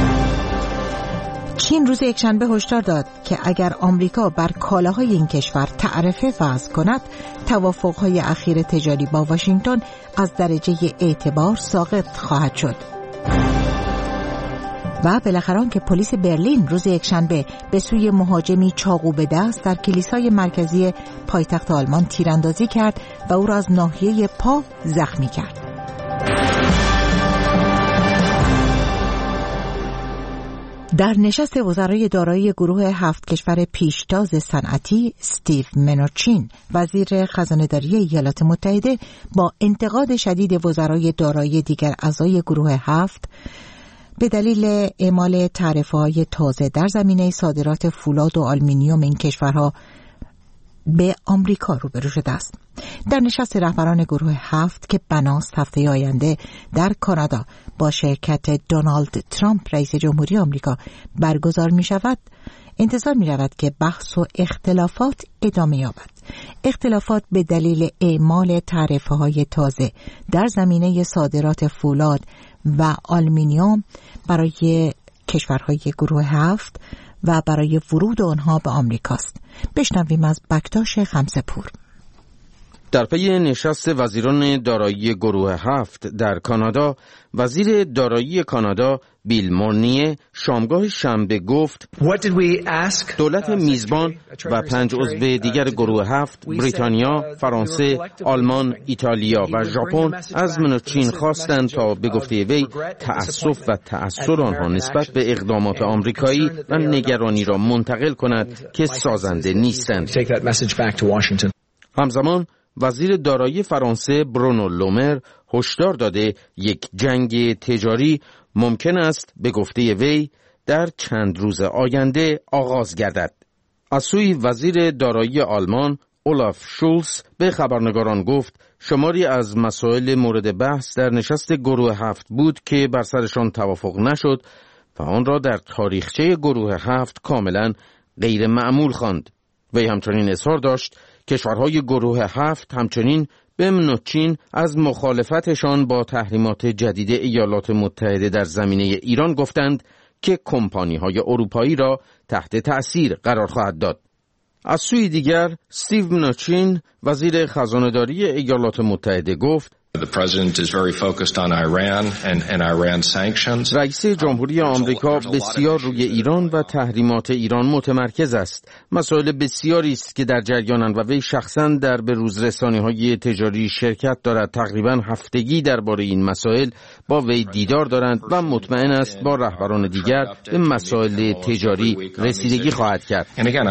چین روز یکشنبه هشدار داد که اگر آمریکا بر کالاهای این کشور تعرفه وضع کند، توافق‌های اخیر تجاری با واشنگتن از درجه اعتبار ساقط خواهد شد. و بالاخره که پلیس برلین روز یکشنبه به سوی مهاجمی چاقو به دست در کلیسای مرکزی پایتخت آلمان تیراندازی کرد و او را از ناحیه پا زخمی کرد. در نشست وزرای دارایی گروه 7 کشور پیشتاز صنعتی، استیو منوچین، وزیر خزانه‌داری ایالات متحده، با انتقاد شدید وزرای دارایی دیگر اعضای گروه 7 به دلیل اعمال تعرفه‌های تازه در زمینه صادرات فولاد و آلومینیوم این کشورها به آمریکا روبرو شده است. در نشست رهبران گروه 7 که بناست هفته آینده در کانادا با شرکت دونالد ترامپ رئیس جمهوری آمریکا برگزار می شود، انتظار می رود که بحث و اختلافات ادامه یابد. اختلافات به دلیل اعمال تعرفه‌های تازه در زمینه صادرات فولاد و آلومینیوم برای کشورهای گروه 7 و برای ورود آنها به آمریکاست. بشنویم از بکتاش خمسه‌پور. در پی نشست وزیران دارایی گروه 7 در کانادا، وزیر دارایی کانادا بیل مورنیه شامگاه شنبه گفت دولت میزبان و 5 عضو دیگر گروه 7 بریتانیا، فرانسه، آلمان، ایتالیا و ژاپن از منوچین خواستند تا به گفته وی تأسف و تأثر آنها نسبت به اقدامات آمریکایی و نگرانی را منتقل کند که سازنده نیستند. همزمان وزیر دارایی فرانسه برونو لومر هشدار داده یک جنگ تجاری ممکن است به گفته وی در چند روز آینده آغاز گردد. از سوی وزیر دارایی آلمان اولاف شولز به خبرنگاران گفت شماری از مسائل مورد بحث در نشست گروه 7 بود که بر سرشان توافق نشد و آن را در تاریخچه گروه 7 کاملا غیر معمول خواند. وی همچنین اظهار داشت کشورهای گروه 7 همچنین به منوچین از مخالفتشان با تحریمات جدید ایالات متحده در زمینه ایران گفتند که کمپانی‌های اروپایی را تحت تأثیر قرار خواهد داد. از سوی دیگر استیو منوچین وزیر خزانه‌داری ایالات متحده گفت رئیس جمهوری آمریکا بسیار روی ایران و تحریمات ایران متمرکز است. مسائل بسیاری است که در جریانند و وی شخصا در بروز رسانه‌های تجاری شرکت دارد. تقریبا هفتگی درباره این مسائل با وی دیدار دارند و مطمئن است با رهبران دیگر به مسائل تجاری رسیدگی خواهد کرد.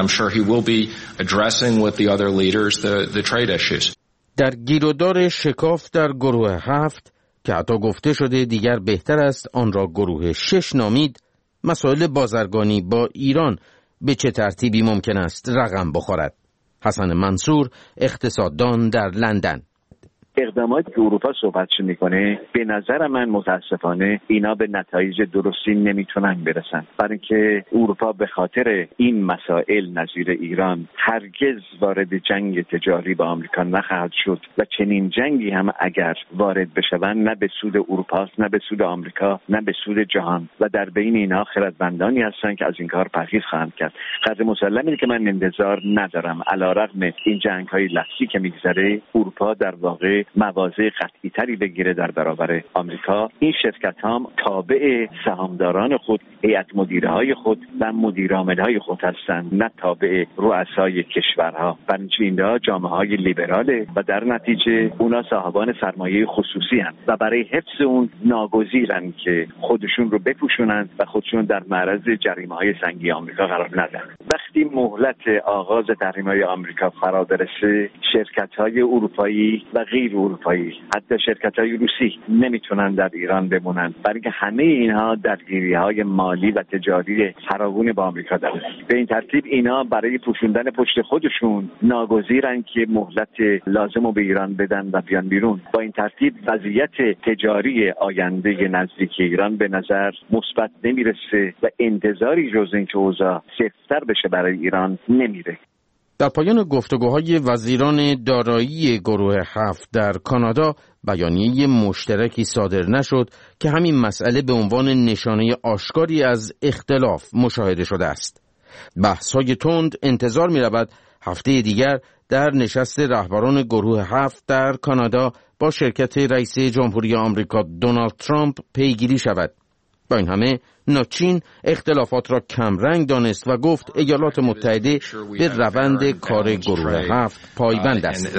در گیرودار شکاف در گروه 7 که حتی گفته شده دیگر بهتر است آن را گروه 6 نامید، مسائل بازرگانی با ایران به چه ترتیبی ممکن است رقم بخورد؟ حسن منصور، اقتصاددان در لندن: اقداماتی که اروپا صحبتش میکنه به نظر من متاسفانه اینا به نتایج درستی نمیتونن برسن، برای اینکه اروپا به خاطر این مسائل نظیر ایران هرگز وارد جنگ تجاری با آمریکا نخواهد شد و چنین جنگی هم اگر وارد بشوند نه به سود اروپا نه به سود آمریکا نه به سود جهان و در بین اینها خردمندانی هستن که از این کار پرهیز خواهند کرد. قدر مسلم اینه که من انتظار ندارم علیرغم این جنگ‌های لفظی که میگذره اروپا در واقع مواضع قطعی تری بگیره در برابر آمریکا. این شرکت هم تابع سهامداران خود، هیئت مدیره های خود و مدیر عامل های خود هستند، نه تابع رؤسای کشورها. بنابراین جامعه های لیبراله و در نتیجه اونا صاحبان سرمایه خصوصی هستند و برای حفظ اون ناگزیرن که خودشون رو بپوشونند و خودشون در معرض جریمه های سنگین آمریکا قرار ندن. وقتی مهلت آغاز تحریم های آمریکا فرا برسه، شرکت های اروپایی و غیر اروپایی، حتی شرکت‌های روسی نمیتونن در ایران بمونن، برای اینکه همه اینها درگیری‌های مالی و تجاری فراوون با آمریکا دارن. به این ترتیب اینا برای پوشوندن پشت خودشون ناگزیرن که مهلت لازم رو به ایران بدن و بیان بیرون. با این ترتیب وضعیت تجاری آینده نزدیک ایران به نظر مثبت نمیرسه و انتظاری جز اینکه اوضاع سفت‌تر بشه برای ایران نمیره. در پایان گفتگوهای وزیران دارایی گروه 7 در کانادا بیانیه مشترکی صادر نشد که همین مسئله به عنوان نشانه آشکاری از اختلاف مشاهده شده است. بحث‌های تند انتظار می‌رود هفته دیگر در نشست رهبران گروه 7 در کانادا با شرکت رئیس جمهوری آمریکا دونالد ترامپ پیگیری شود. با این همه ناچین اختلافات را کمرنگ دانست و گفت ایالات متحده به روند کار گروه 7 پایبند است.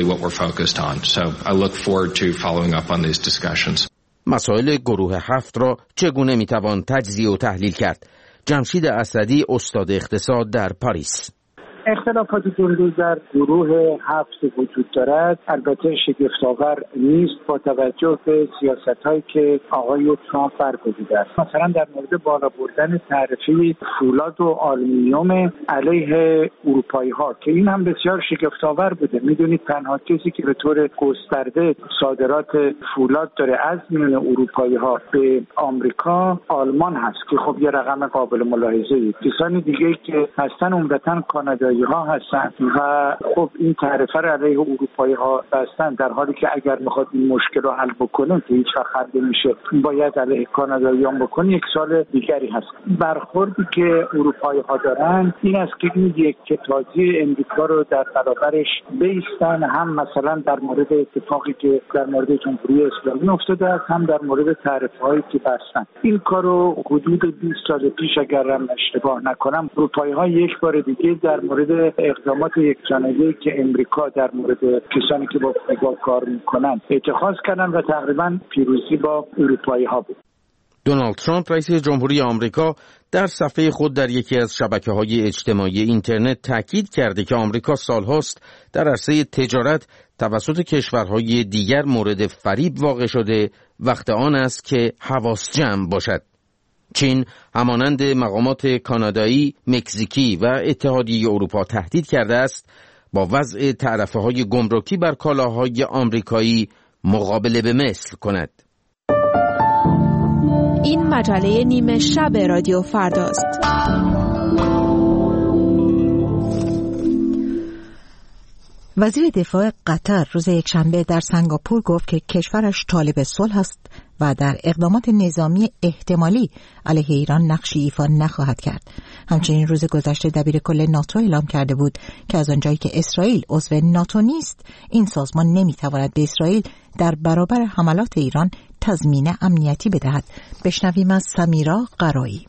مسائل گروه 7 را چگونه میتوان تجزیه و تحلیل کرد؟ جمشید اسدی، استاد اقتصاد در پاریس: اختلافاتی که در گروه 7 وجود دارد البته شگفت‌آور نیست با توجه به سیاست‌هایی که آقای ترامپ برگزیده است. مثلا در مورد بالا بردن تعرفه فولاد و آلومینیوم علیه اروپایی‌ها که این هم بسیار شگفت‌آور بوده. میدونید تنها کسی که به طور گسترده صادرات فولاد داره از میان اروپایی‌ها به آمریکا آلمان هست که خب یه رقم قابل ملاحظه‌ای. کسانی دیگه که هستن عمدتاً کانادایی ها هستند و خب این تعرفه را علیه اروپایی ها بستن، در حالی که اگر میخواد این مشکل رو حل بکنه که هیچ وقت حل نمیشه باید علیه کاناداییان بکنه، یک سال دیگری هست. برخوردی که اروپایی ها دارن این است که این یک تازی امریکا رو در برابرش بیستن، هم مثلا در مورد اتفاقی که در مورد جمهوری اسلامی افتاده است، هم در مورد تعرفه هایی که بستن. این کارو حدود 20 سال پیش اگر من اشتباه نکنم اروپایی ها یک بار دیگه در مورد اقدامات یکجانبه‌ای که امریکا در مورد کسانی که با کار میکنن اتخاذ کردن و تقریبا پیروزی با اروپایی ها بود. دونالد ترامپ رئیس جمهوری آمریکا در صفحه خود در یکی از شبکه‌های اجتماعی اینترنت تاکید کرده که آمریکا سالهاست در عرصه تجارت توسط کشورهای دیگر مورد فریب واقع شده، وقت آن است که حواس جمع باشد. چین همانند مقامات کانادایی، مکزیکی و اتحادیه اروپا تهدید کرده است با وضع تعرفه‌های گمرکی بر کالاهای آمریکایی مقابله به مثل کند. این مجله نیمه شب رادیو فرداست. وزیر دفاع قطر روز یکشنبه در سنگاپور گفت که کشورش طالب صلح است و در اقدامات نظامی احتمالی علیه ایران نقشی ایفا نخواهد کرد. همچنین روز گذشته دبیرکل ناتو اعلام کرده بود که از آنجایی که اسرائیل عضو ناتو نیست، این سازمان نمیتواند به اسرائیل در برابر حملات ایران تضمین امنیتی بدهد. بشنویم از سمیرا قرایی.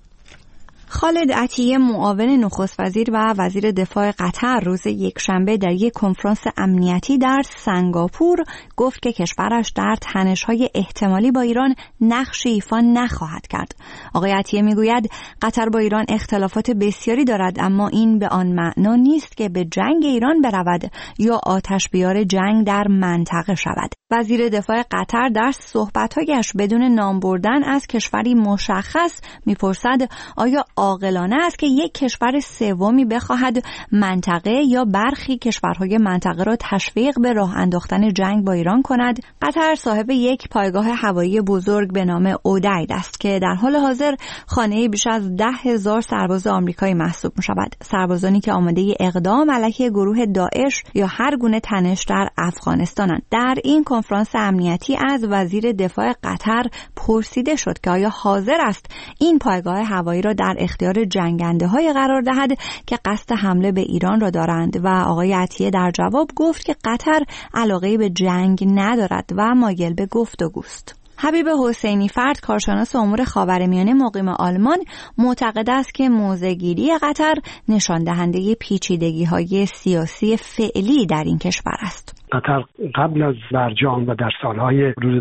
خالد عطیه معاون نخست وزیر و وزیر دفاع قطر روز یکشنبه در یک کنفرانس امنیتی در سنگاپور گفت که کشورش در تنش‌های احتمالی با ایران نقشی ایفا نخواهد کرد. آقای عطیه میگوید قطر با ایران اختلافات بسیاری دارد، اما این به آن معنا نیست که به جنگ ایران برود یا آتش بیار جنگ در منطقه شود. وزیر دفاع قطر در صحبت‌هایش بدون نام بردن از کشوری مشخص میپرسد آیا عاقلانه است که یک کشور سومی بخواهد منطقه یا برخی کشورهای منطقه را تشویق به راه انداختن جنگ با ایران کند؟ قطر صاحب یک پایگاه هوایی بزرگ به نام اودید است که در حال حاضر خانه بیش از 10,000 سرباز آمریکایی محسوب می‌شود. سربازانی که آماده اقدام علیه گروه داعش یا هر گونه تنش در افغانستانند. در این کنفرانس امنیتی از وزیر دفاع قطر پرسیده شد که آیا حاضر است این پایگاه هوایی را در اختیار جنگنده‌های قرار دهد که قصد حمله به ایران را دارند و آقای عطیه در جواب گفت که قطر علاقه به جنگ ندارد و مایل به گفتگوست. حبیب حسینی فرد، کارشناس امور خاورمیانه مقیم آلمان، معتقد است که موضع‌گیری قطر نشان دهنده پیچیدگی‌های سیاسی فعلی در این کشور است. قطر قبل از برجام و در سالهای حدود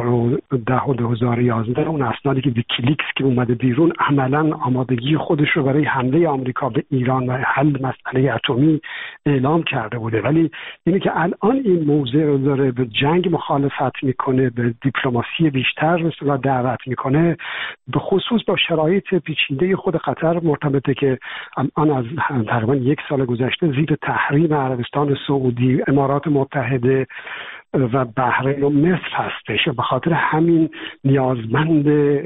2010 و 2011 اون اسنادی که ویکیلیکس که اومده بیرون عملاً آمادگی خودش رو برای حمله آمریکا به ایران و حل مسئله اتمی اعلام کرده بوده، ولی اینه که الان این موضوع رو داره به جنگ مخالفت میکنه، به دیپلماسی بیشتر مثلا دعوت میکنه، به خصوص با شرایط پیچیده خود قطر مرتبطه که الان از تقریبا یک سال گذشته زیر تحریم عربستان سعودی، امارات متحده و بحرین و مصر هستش. به خاطر همین نیازمند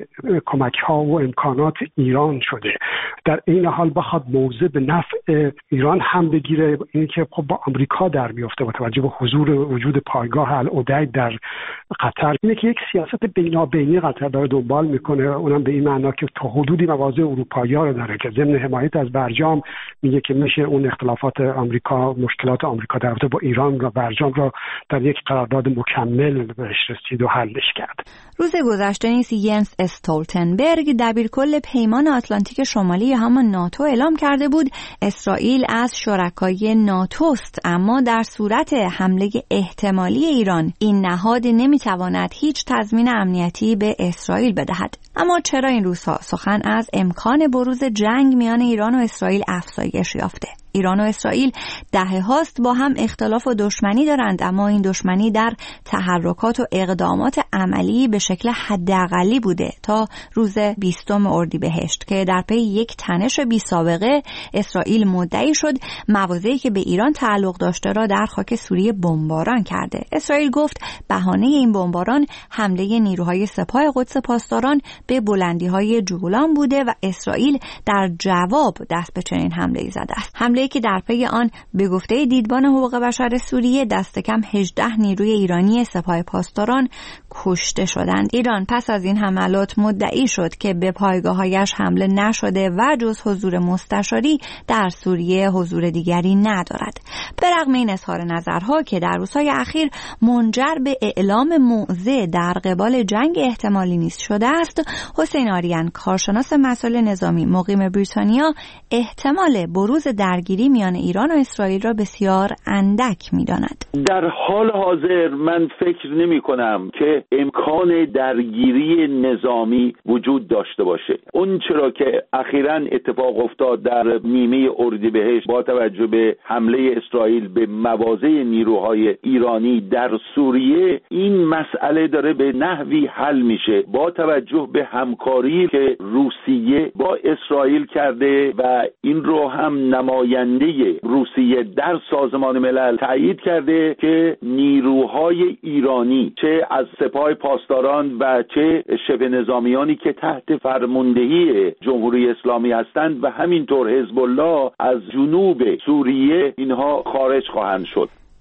کمک ها و امکانات ایران شده. در این حال بخواد موضع به نفع ایران هم بگیره، این که خب با آمریکا در میفته با توجه به حضور وجود پایگاه الاودید در قطر، اینه که یک سیاست بینابینی قطر داره دنبال میکنه، اونم به این معنا که تا حدودی مواضع اروپایی‌ها رو داره که ضمن حمایت از برجام میگه که میشه اون اختلافات آمریکا، مشکلات آمریکا در رابطه با ایران و برجام را در یک قرارداد مکمل بهش رسید و حلش کرد. روز گذشته نیز ینس استولتنبرگ دبیرکل پیمان آتلانتیک شمالی همان ناتو اعلام کرده بود اسرائیل از شرکای ناتوست، اما در صورت حمله احتمالی ایران این نهاد نمیتواند هیچ تضمین امنیتی به اسرائیل بدهد. اما چرا این روزها سخن از امکان بروز جنگ میان ایران و اسرائیل افزایش یافته؟ ایران و اسرائیل دهه‌هاست با هم اختلاف و دشمنی دارند، اما این دشمنی در تحرکات و اقدامات عملی به شکل حداقلی بوده تا روز 20 اردیبهشت که در پی یک تنش بی‌سابقه اسرائیل مدعی شد مواضعی که به ایران تعلق داشته را در خاک سوریه بمباران کرده. اسرائیل گفت بهانه این بمباران حمله نیروهای سپاه قدس پاسداران به بلندی‌های جولان بوده و اسرائیل در جواب دست به چنین حمله‌ای زده است. حمله‌ای که در پی آن به گفته دیدبان حقوق بشر سوریه دست کم 18 نیروی ایرانی سپاه پاسداران کشته شدند. ایران پس از این حملات مدعی شد که به پایگاه‌هایش حمله نشده و جز حضور مستشاری در سوریه حضور دیگری ندارد. به رغم این اظهار نظرها که در روزهای اخیر منجر به اعلام موضع در قبال جنگ احتمالی نیز شده است، حسین آریان، کارشناس مسائل نظامی مقیم بریتانیا، احتمال بروز درگیری میان ایران و اسرائیل را بسیار اندک می‌داند. در حال حاضر من فکر نمی‌کنم که امکان درگیری نظامی وجود داشته باشه. اون چرا که اخیراً اتفاق افتاد در نیمه اردیبهشت با توجه به حمله اسرائیل به مواضع نیروهای ایرانی در سوریه، این مسئله داره به نحوی حل میشه با توجه به همکاری که روسیه با اسرائیل کرده و این رو هم نماینده روسیه در سازمان ملل تایید کرده که نیروهای ایرانی چه از سپاه پاسداران و چه شبه نظامیانی که تحت فرماندهی جمهوری اسلامی هستند و همینطور حزب الله از جنوب سوریه اینها خارج خواهند شد.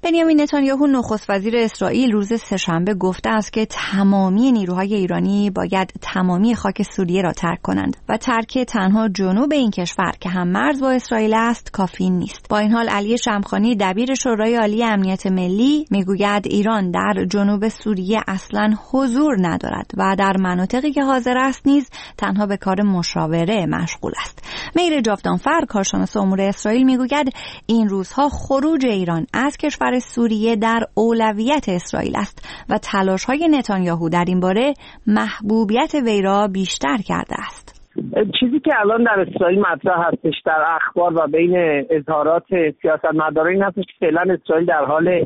بنیامین نتانیاهو نخست وزیر اسرائیل روز سه‌شنبه گفته است که تمامی نیروهای ایرانی باید تمامی خاک سوریه را ترک کنند و ترک تنها جنوب این کشور که هم مرز با اسرائیل است کافی نیست. با این حال علی شمخانی دبیر شورای عالی امنیت ملی میگوید ایران در جنوب سوریه اصلاً حضور ندارد و در مناطقی که حاضر است نیز تنها به کار مشاوره مشغول است. میر جاودانفر کارشناس امور اسرائیل میگوید این روزها خروج ایران از کشور سوریه در اولویت اسرائیل است و تلاش‌های نتانیاهو در این باره محبوبیت وی را بیشتر کرده است. چیزی که الان در اسرائیل مطرح هستش در اخبار و بین اظهارات سیاستمداران این هستش که فعلا اسرائیل در حال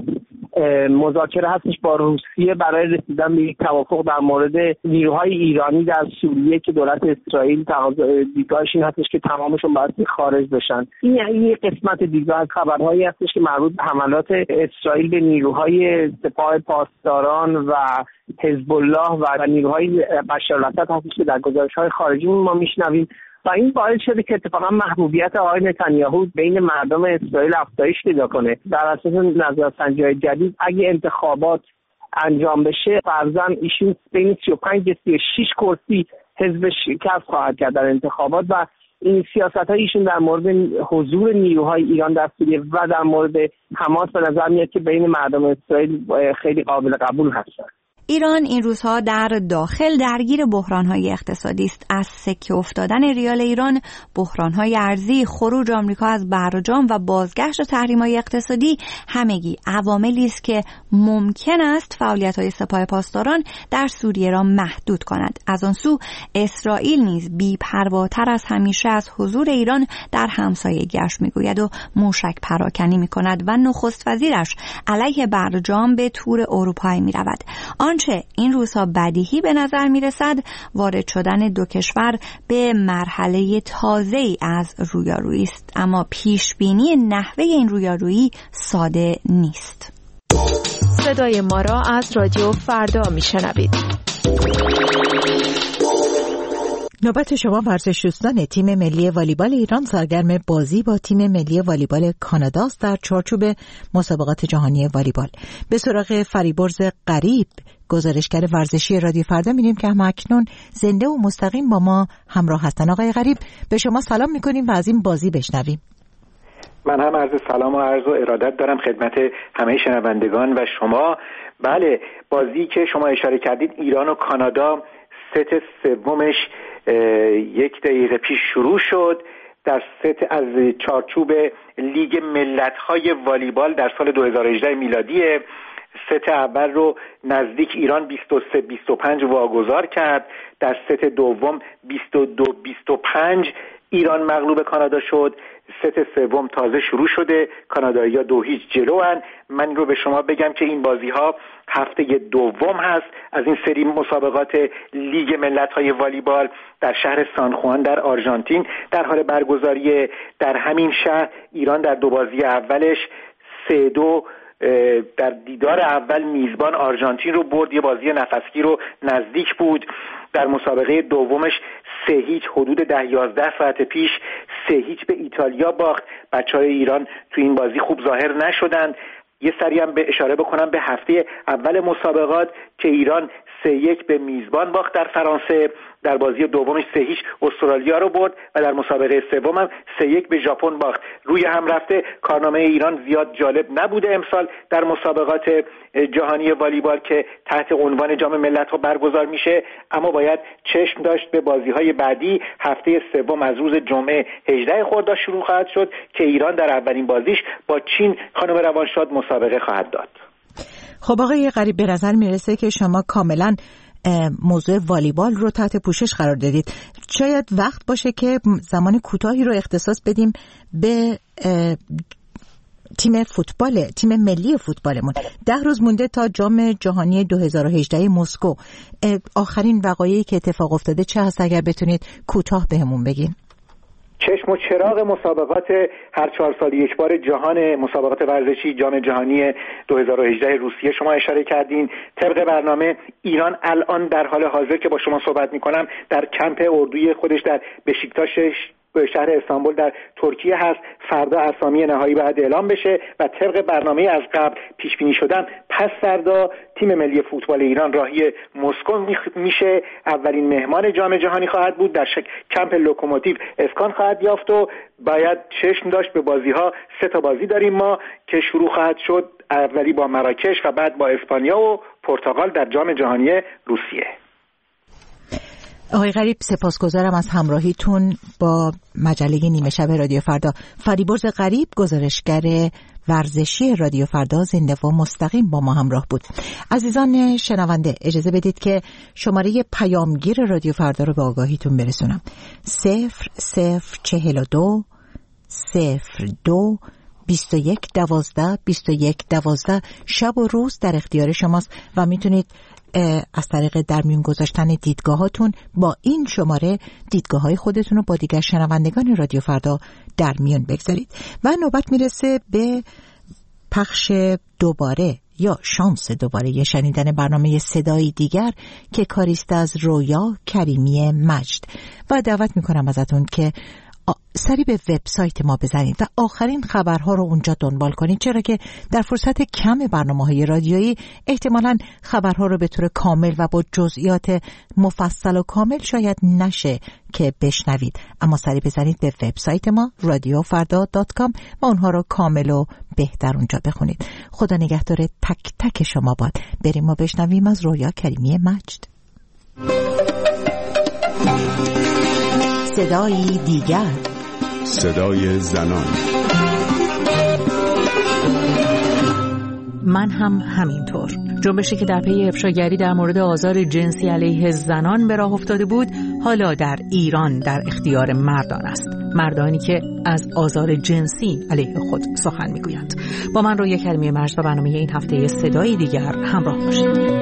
مذاکره هستش با روسیه برای رسیدن به یک توافق در مورد نیروهای ایرانی در سوریه که دولت اسرائیل دیدگاهش این هستش که تمامشون باید خارج بشن. این یک قسمت دیدگاه از خبرهایی هستش که مربوط به حملات اسرائیل به نیروهای سپاه پاسداران و حزب الله و نیروهای بشار الاسد هستش که در گزارش‌های خارجی ما میشنویم و این باعث شده که اتفاقا محبوبیت آقای نتانیاهو بین مردم اسرائیل افزایش پیدا کنه. در اساس نظرسنجی‌های جدید اگه انتخابات انجام بشه فرضاً ایشون بین 35 تا 36 کرسی حزب شکست خواهد کرد در انتخابات و این سیاست‌های ایشون در مورد حضور نیروهای ایران در سوریه و در مورد حماس به نظر میاد که بین مردم اسرائیل خیلی قابل قبول هستند. ایران این روزها در داخل درگیر بحران‌های اقتصادی است. از سکه افتادن ریال ایران، بحران‌های ارزی، خروج آمریکا از برجام و بازگشت تحریم‌های اقتصادی همگی عواملی است که ممکن است فعالیت‌های سپاه پاسداران در سوریه را محدود کند. از آن سو اسرائیل نیز بی‌پرواتر از همیشه از حضور ایران در همسایگی‌اش می‌گوید و موشک پراکنی می‌کند و نخست وزیرش علیه برجام به تور اروپایی می‌رود. آنچه این روزها بدیهی به نظر می رسد وارد شدن دو کشور به مرحله تازه‌ای از رویارویی است، اما پیش بینی نحوه این رویارویی ساده نیست. صدای ما را از رادیو فردا می شنوید. نوبت شما ورزش دوستان. تیم ملی والیبال ایران سرگرم بازی با تیم ملی والیبال کانادا است در چارچوب مسابقات جهانی والیبال. به سراغ فریبرز غریب، گزارشگر ورزشی رادیو فردا می‌ریم که همکنون زنده و مستقیم با ما همراه هستن. آقای غریب، به شما سلام می‌کنیم و از این بازی بشنویم. من هم عرض سلام و عرض و ارادت دارم خدمت همه شنوندگان و شما. بله، بازی که شما اشاره کردید ایران و کانادا ست سومش 1 دقیقه پیش شروع شد در ست از چارچوب لیگ ملت‌های والیبال در سال 2018 میلادی. ست اول رو نزدیک ایران 23-25 واگذار کرد. در ست دوم 22-25 ایران مغلوب کانادا شد. ست سوم تازه شروع شده، کانادایی‌ها 2-0 جلوان. من رو به شما بگم که این بازی‌ها هفته دوم هست از این سری مسابقات لیگ ملت‌های والیبال در شهر سان خوان در آرژانتین در حال برگزاری. در همین شهر ایران در دو بازی اولش 3-2 در دیدار اول میزبان آرژانتین رو برد، یه بازی نفسگیر رو نزدیک بود. در مسابقه دومش 3-0 حدود 10-11 ساعت پیش 3-0 به ایتالیا باخت. بچهای ایران تو این بازی خوب ظاهر نشدند. یه سری هم به اشاره بکنم به هفته اول مسابقات که ایران 3-1 به میزبان باخت در فرانسه. در بازی دومش 3-0 استرالیا رو برد و در مسابقه سوم هم 3-1 به ژاپن باخت. روی هم رفته. کارنامه ایران زیاد جالب نبوده امسال در مسابقات جهانی والیبال که تحت عنوان جام ملت‌ها برگزار میشه، اما باید چشم داشت به بازی‌های بعدی. هفته سوم از روز جمعه 18 خرداد شروع خواهد شد که ایران در اولین بازیش با چین خانم روانشاد مسابقه خواهد داد. خب آقای غریب، به نظر میرسه که شما کاملا موضوع والیبال رو تحت پوشش قرار دادید. شاید وقت باشه که زمان کوتاهی رو اختصاص بدیم به تیم ملی فوتبالمون. 10 روز مونده تا جام جهانی 2018 مسکو. آخرین وقایعی که اتفاق افتاده چه هست اگر بتونید کوتاه بهمون بگین؟ چشم و چراغ مسابقات هر 4 سال یک بار جهان، مسابقات ورزشی جام جهانی 2018 روسیه شما اشاره کردین. طبق برنامه ایران الان در حال حاضر که با شما صحبت میکنم در کمپ اردوی خودش در بشیکتاش شهر استانبول در ترکیه هست. فردا اسامی نهایی باید اعلام بشه و طبق برنامه از قبل پیش بینی شدن پس فردا تیم ملی فوتبال ایران راهی مسکو میشه. اولین مهمان جام جهانی خواهد بود، در کمپ لوکوموتیو اسکان خواهد یافت و باید چشم داشت به بازی‌ها. 3 بازی داریم ما که شروع خواهد شد، اولی با مراکش و بعد با اسپانیا و پرتغال در جام جهانی روسیه. آقای غریب سپاسگزارم از همراهیتون با مجله نیمه شب رادیو فردا. فریبرز غریب گزارشگر ورزشی رادیو فردا زنده و مستقیم با ما همراه بود. عزیزان شنونده اجازه بدید که شماره پیامگیر رادیو فردا رو به آگاهیتون برسونم. 0042 02 2112 شب و روز در اختیار شماست و میتونید از طریق در میون گذاشتن دیدگاهاتون با این شماره دیدگاه‌های خودتون رو با دیگر شنوندگان رادیو فردا در میون بگذارید. و نوبت میرسه به پخش دوباره یا شانس دوباره شنیدن برنامه صدایی دیگر که کاریست از رویا کریمی مجد. و دعوت میکنم ازتون که سری به وبسایت ما بزنید و آخرین خبرها رو اونجا دنبال کنید، چرا که در فرصت کم برنامه‌های رادیویی احتمالاً خبرها رو به طور کامل و با جزئیات مفصل و کامل شاید نشه که بشنوید، اما سری بزنید به وبسایت ما radiofarda.com و اونها رو کامل و بهتر اونجا بخونید. خدا نگهدار تک تک شما باد. بریم ما بشنویم از رویا کریمی مجد. صدایی دیگر، صدای زنان. من هم همینطور. جنبشی که در پی افشاگری در مورد آزار جنسی علیه زنان به راه افتاده بود، حالا در ایران در اختیار مردان است. مردانی که از آزار جنسی علیه خود سخن میگویند. با من رویا کریمی مجد و برنامه این هفته صدایی دیگر همراه باشید.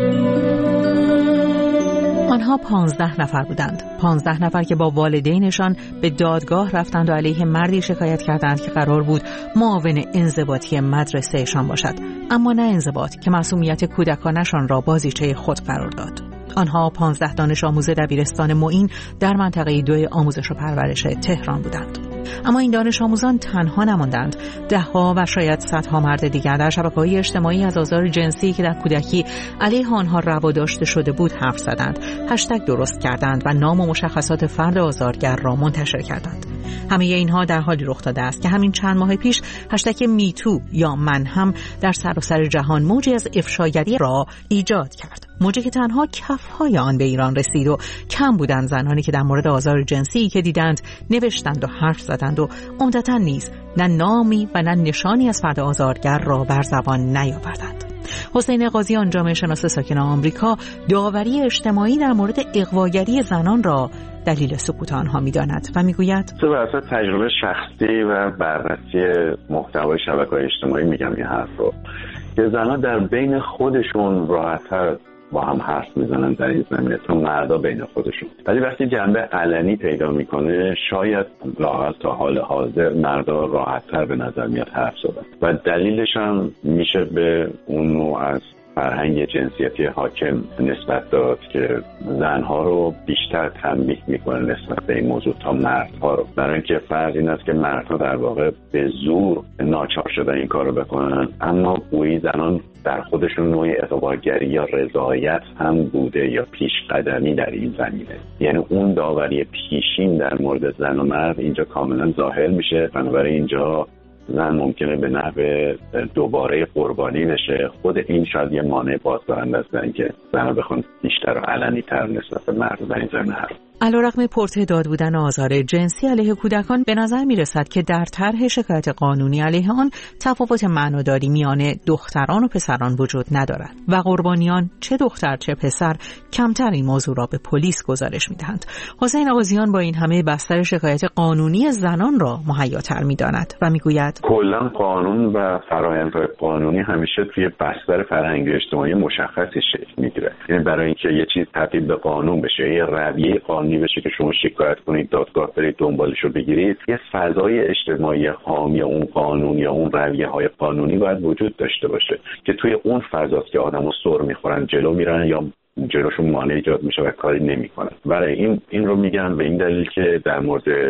آنها 15 نفر بودند. 15 نفر که با والدینشان به دادگاه رفتند و علیه مردی شکایت کردند که قرار بود معاون انضباطی مدرسهشان باشد، اما نه انضباط که معصومیت کودکانشان را بازیچه خود قرار داد. آنها 15 دانش آموز دبیرستان معین در منطقه 2 آموزش و پرورش تهران بودند. اما این دانش آموزان تنها نماندند. 10 و شاید 100 مرد دیگر در شبکه‌های اجتماعی از آزار جنسی که در کودکی علیه آنها روا داشته شده بود حرف زدند، هشتگ درست کردند و نام و مشخصات فرد آزارگر را منتشر کردند. همه اینها در حالی رخ داده است که همین چند ماه پیش هشتگ میتو یا من هم در سراسر جهان موجی از افشاگری را ایجاد کرد. موجی که تنها کفهای آن به ایران رسید و کم بودند زنانی که در مورد آزار جنسی که دیدند نوشتند و حرف زدند و عمدتاً نیز نه نامی و نه نشانی از فرد آزارگر را بر زبان نیاوردند. حسین قاضیان جامعه شناس ساکن آمریکا داوری اجتماعی در مورد اغواگری زنان را دلیل سکوت آنها می‌داند و می‌گوید بر اساس تجربه شخصی و بررسی محتوای شبکه‌های اجتماعی میگم این حرف رو که زنان در بین خودشون راحت‌تر با هم حرف میزنن در این زمینه تا مردا بین خودشون، ولی وقتی جنبه علنی پیدا میکنه شاید لااقل تا حال حاضر مردا راحت‌تر به نظر میاد حرف زدن و دلیلش هم میشه به اون نوع از فرهنگ جنسیتی حاکم نسبت داد که زنها رو بیشتر تنبیه میکنه نسبت به این موضوع تا مردها رو، برای اینکه فرض این است که مردها در واقع به زور ناچار شدن این کار رو بکنن، اما گویی زنان در خودشون نوعی اغواگری یا رضایت هم بوده یا پیش قدمی در این زمینه. یعنی اون داوری پیشین در مورد زن و مرد اینجا کاملا ظاهر میشه، بنابراین اینجا زن ممکنه به نحو دوباره قربانی بشه. خود این شاید یه مانع بازدارنده است برای اینکه زنها بخوان بیشتر و علنی تر نسبت به مرد در این زمینه حرف. علیرغم پرتعداد بودن آزار جنسی علیه کودکان به نظر می رسد که در طرح شکایت قانونی علیه آن تفاوت معناداری میان دختران و پسران وجود ندارد و قربانیان چه دختر چه پسر کمتر این موضوع را به پلیس گزارش می دهند. حسین قاضیان با این همه بستر شکایت قانونی زنان را مهیاتر می داند و می گوید کلا قانون و فرآیندهای قانونی همیشه توی بستر فرهنگی اجتماعی مشخصی شکل میگیره. یعنی برای اینکه یه چیز تبدیل به قانون بشه، یه رویه قانونی بشه که شما شکایت کنید دادگاه برید دنبالش رو بگیرید، یه فضای اجتماعی حامی اون قانون یا اون رویه‌های قانونی باید وجود داشته باشه که توی اون فضاست که آدمو سر میخورن، جلو میرن یا جلوشون مانع ایجاد میشه و کاری نمیکنن. برای این رو میگن به این دلیل که در مورد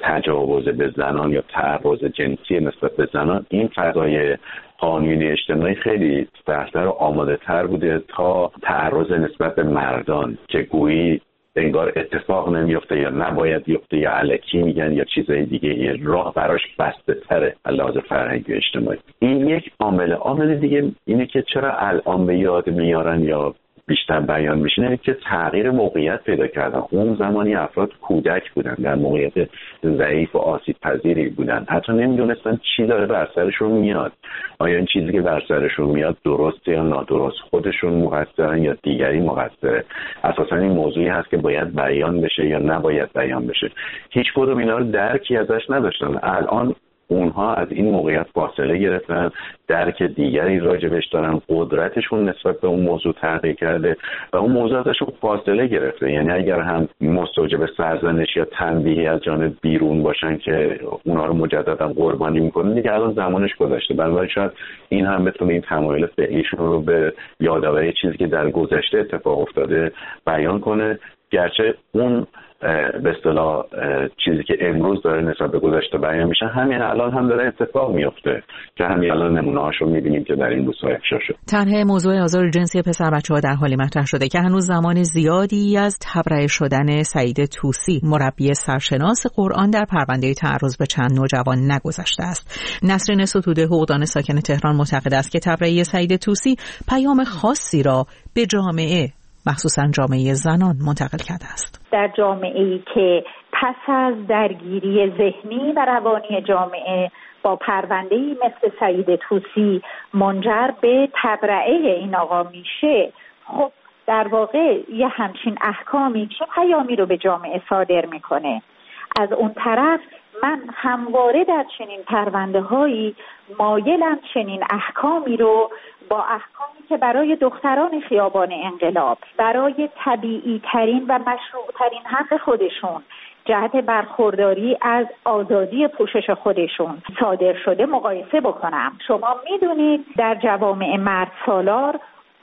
تجاوز به زنان یا تعرض جنسی نسبت به زنان، این فضای قانونی اجتماعی خیلی سخت‌تر و آماده‌تر بوده تا تعرض نسبت به مردان که گویی انگار اتفاق نمیفته یا نباید بیفته یا الکی میگن یا چیزای دیگه، یه راه براش بسته تره لحاظ فرهنگی و اجتماعی. این یک عامل دیگه اینه که چرا الان به یاد میارن یا بیشتر بیان میشه، اینه که تغییر موقعیت پیدا کردن. اون زمانی افراد کودک بودن، در موقعیت ضعیف و آسیب پذیری بودن، حتی نمیدونستن چی داره بر سرشون میاد، آیا این چیزی که بر سرشون میاد درسته یا نادرست، خودشون مقصرن یا دیگری مقصره، اساسا این موضوعی هست که باید بیان بشه یا نباید بیان بشه. هیچ کدوم اینا رو درکی ازش نداشتن. الان اونها از این موقعیت فاصله گرفتن، درک دیگری راجبش دارن، قدرتشون نسبت به اون موضوع تغییر کرده و اون موضوع ازشون فاصله گرفته. یعنی اگر هم مستوجب سرزنش یا تنبیهی از جانب بیرون باشن که اونا رو مجددا قربانی میکنن، دیگه الان زمانش گذشته. بنابراین شاید این هم بتونه این تمایل فعلیشون رو به یادآوری چیزی که در گذشته اتفاق افتاده بیان کنه، گرچه اون به اصطلاح چیزی که امروز داره نسبت به گذشته بیان میشه همین الان هم داره اتفاق میفته که همین الان نمونه‌هاشو میبینیم که در این روزها افشا شد. طرح موضوع آزار جنسی پسر بچه‌ها در حالی مطرح شده که هنوز زمان زیادی از تبرئه شدن سعید طوسی مربی سرشناس قرآن در پرونده تعرض به چند نوجوان نگذشته است. نسرین ستوده حقوقدان ساکن تهران معتقد است که تبرئه سعید طوسی پیام خاصی را به جامعه، مخصوصا جامعه زنان، منتقل کرده است. در جامعه‌ای که پس از درگیری ذهنی و روانی جامعه با پرونده‌ای مثل سعید طوسی منجر به تبرئه این آقا میشه، خب در واقع یه همچین احکامی چه پیامی رو به جامعه صادر میکنه؟ از اون طرف من همواره در چنین پرونده‌هایی مایلم چنین احکامی رو با احکامی که برای دختران خیابان انقلاب برای طبیعی ترین و مشروع ترین حق خودشون جهت برخورداری از آزادی پوشش خودشون صادر شده مقایسه بکنم. شما میدونید در جوامع مرد سالار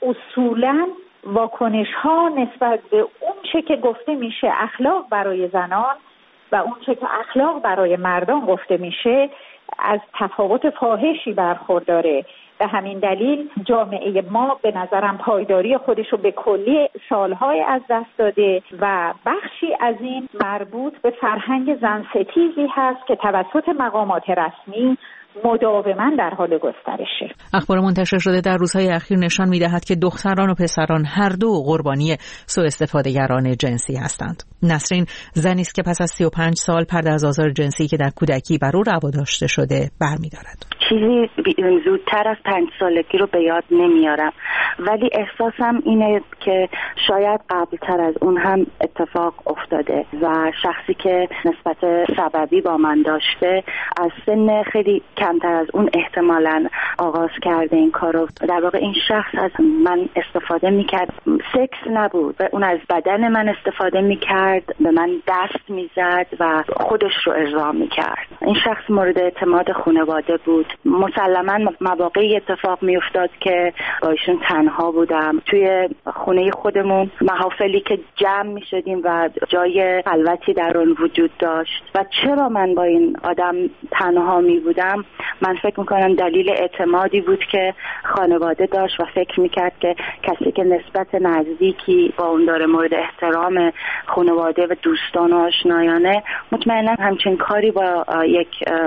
اصولاً واکنش ها نسبت به اون چه که گفته میشه اخلاق برای زنان و اون چه که اخلاق برای مردان گفته میشه از تفاوت فاحشی برخورداره. به همین دلیل جامعه ما به نظرم پایداری خودشو به کلی سالهای از دست داده و بخشی از این مربوط به فرهنگ زنستیزی هست که توسط مقامات رسمی مداوما در حال گسترشه. اخبار منتشر شده در روزهای اخیر نشان می‌دهد که دختران و پسران هر دو قربانی سوء استفاده‌گران جنسی هستند. نسرین زنی است که پس از 35 سال پرده از آزار جنسی که در کودکی بر او روا داشته شده برمی‌دارد. چیزی زودتر از 5 سالگی رو به یاد نمیارم، ولی احساسم اینه که شاید قبلتر از اون هم اتفاق افتاده و شخصی که نسبت سببی با من داشته از سن خیلی کمتر از اون احتمالاً آغاز کرده این کارو. در واقع این شخص از من استفاده میکرد، سکس نبود، اون از بدن من استفاده میکرد، به من دست میزد و خودش رو ارضا میکرد. این شخص مورد اعتماد خانواده بود. مسلماً مواقعی اتفاق میافتاد که با ایشون تنها بودم. توی خونه خودمون محافلی که جمع میشدیم و جای خلوتی در اون وجود داشت و چرا من با این آدم تنها می بودم، من فکر میکنم دلیل اعتمادی بود که خانواده داشت و فکر میکرد که کسی که نسبت نزدیکی با اون داره، مورد احترام خانواده و دوستان و آشنایانه، مطمئنا همچین کاری با یک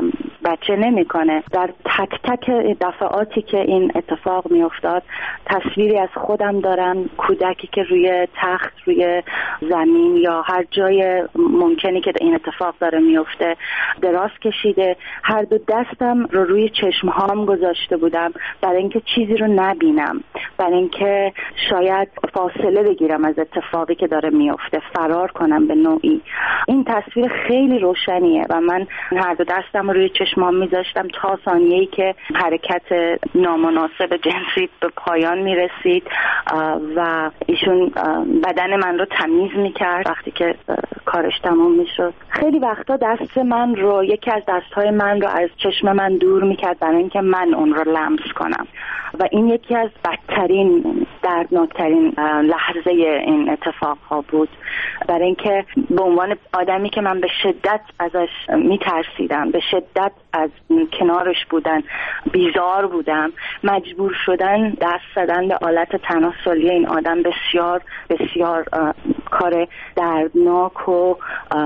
بچه نمیکنه. در تک تک دفعاتی که این اتفاق میافتاد تصویری از خودم دارم، کودکی که روی تخت، روی زمین یا هر جای ممکنی که این اتفاق داره میفته دراز کشیده، هر دو دستم رو روی چشمهام گذاشته بودم برای اینکه چیزی رو نبینم، برای اینکه شاید فاصله بگیرم از اتفاقی که داره میفته، فرار کنم به نوعی. این تصویر خیلی روشنیه و من هر دو دستم رو روی چشمام میذاشتم تا ثانیه‌ای که حرکت نامناسب جنسی به پایان میرسید و ایشون این بدن من رو تمیز میکرد وقتی که کارش تموم میشد. خیلی وقتا دست من رو، یکی از دستهای من رو از چشم من دور میکرد برای اینکه من اون رو لمس کنم و این یکی از بدترین دردناکترین لحظه این اتفاق ها بود، برای اینکه به عنوان آدمی که من به شدت ازش میترسیدم، به شدت از کنارش بودن بیزار بودم، مجبور شدن دست زدن به آلت تناسلی این آدم بسیار بسیار کار دردناک و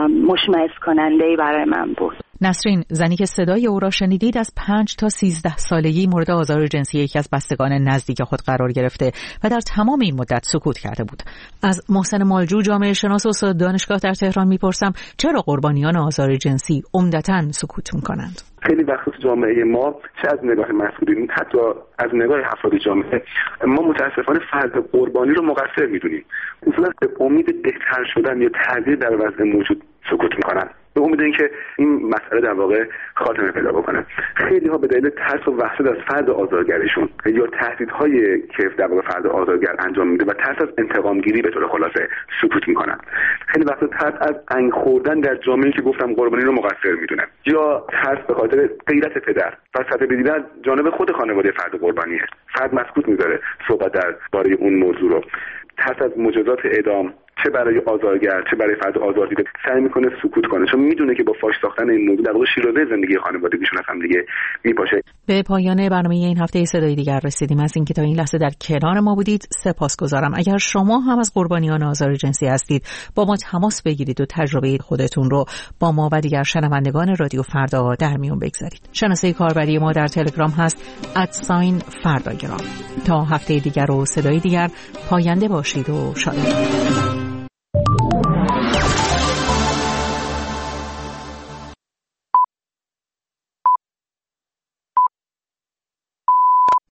مشمئز کننده‌ای برای من بود. نسرین، زنی که صدای او را شنیدید از 5 تا 13 سالگی مورد آزار جنسی یکی از بستگان نزدیک خود قرار گرفته و در تمام این مدت سکوت کرده بود. از محسن مالجو، جامعه شناس و استاد دانشگاه در تهران میپرسم چرا قربانیان آزار جنسی عمدتاً سکوت میکنند؟ خیلی وقت تو جامعه ما چه از نگاه مسئولین حتی از نگاه افراد جامعه ما متاسفانه فرد قربانی رو مقصر میدونیم. اصولا به امید بهتر شدن یا تغییر در وضع موجود سکوت میکنن، به امید اینکه این مسئله در واقع خاتمه پیدا بکنه. خیلی ها به دلیل ترس و وحشت از فرد آزارگرشون یا تهدیدهایی که در واقع فرد آزارگر انجام میده و ترس از انتقام گیری به طور خلاصه سکوت میکنن. خیلی وقتا ترس از انگ خوردن در جامعه‌ای که گفتم قربانی رو مقصر میدونن، یا ترس به خاطر غیرت پدر و سطح بدیدن از جانب خود خانواده فرد قربانیه. فرد مسکوت میذاره صحبت درباره اون موضوع رو. ترس از مجازات اعدام چه برای آزارگر چه برای فرد آزاردیده سعی میکنه سکوت کنه، چون میدونه که با فاش ساختن این موضوع در واقع شیرازه زندگی خانوادگیشون هم دیگه میپاشه. به پایان برنامه این هفته صدای دیگر رسیدیم. از اینکه تا این لحظه در کنار ما بودید سپاسگزارم. اگر شما هم از قربانیان آزار جنسی هستید با ما تماس بگیرید و تجربه خودتون رو با ما و دیگر شنوندگان رادیو فردا در میون بگذارید. شناسه کاربری ما در تلگرام هست @فرداگرام. تا هفته دیگر و صدای دیگر پاینده باشید و شاد.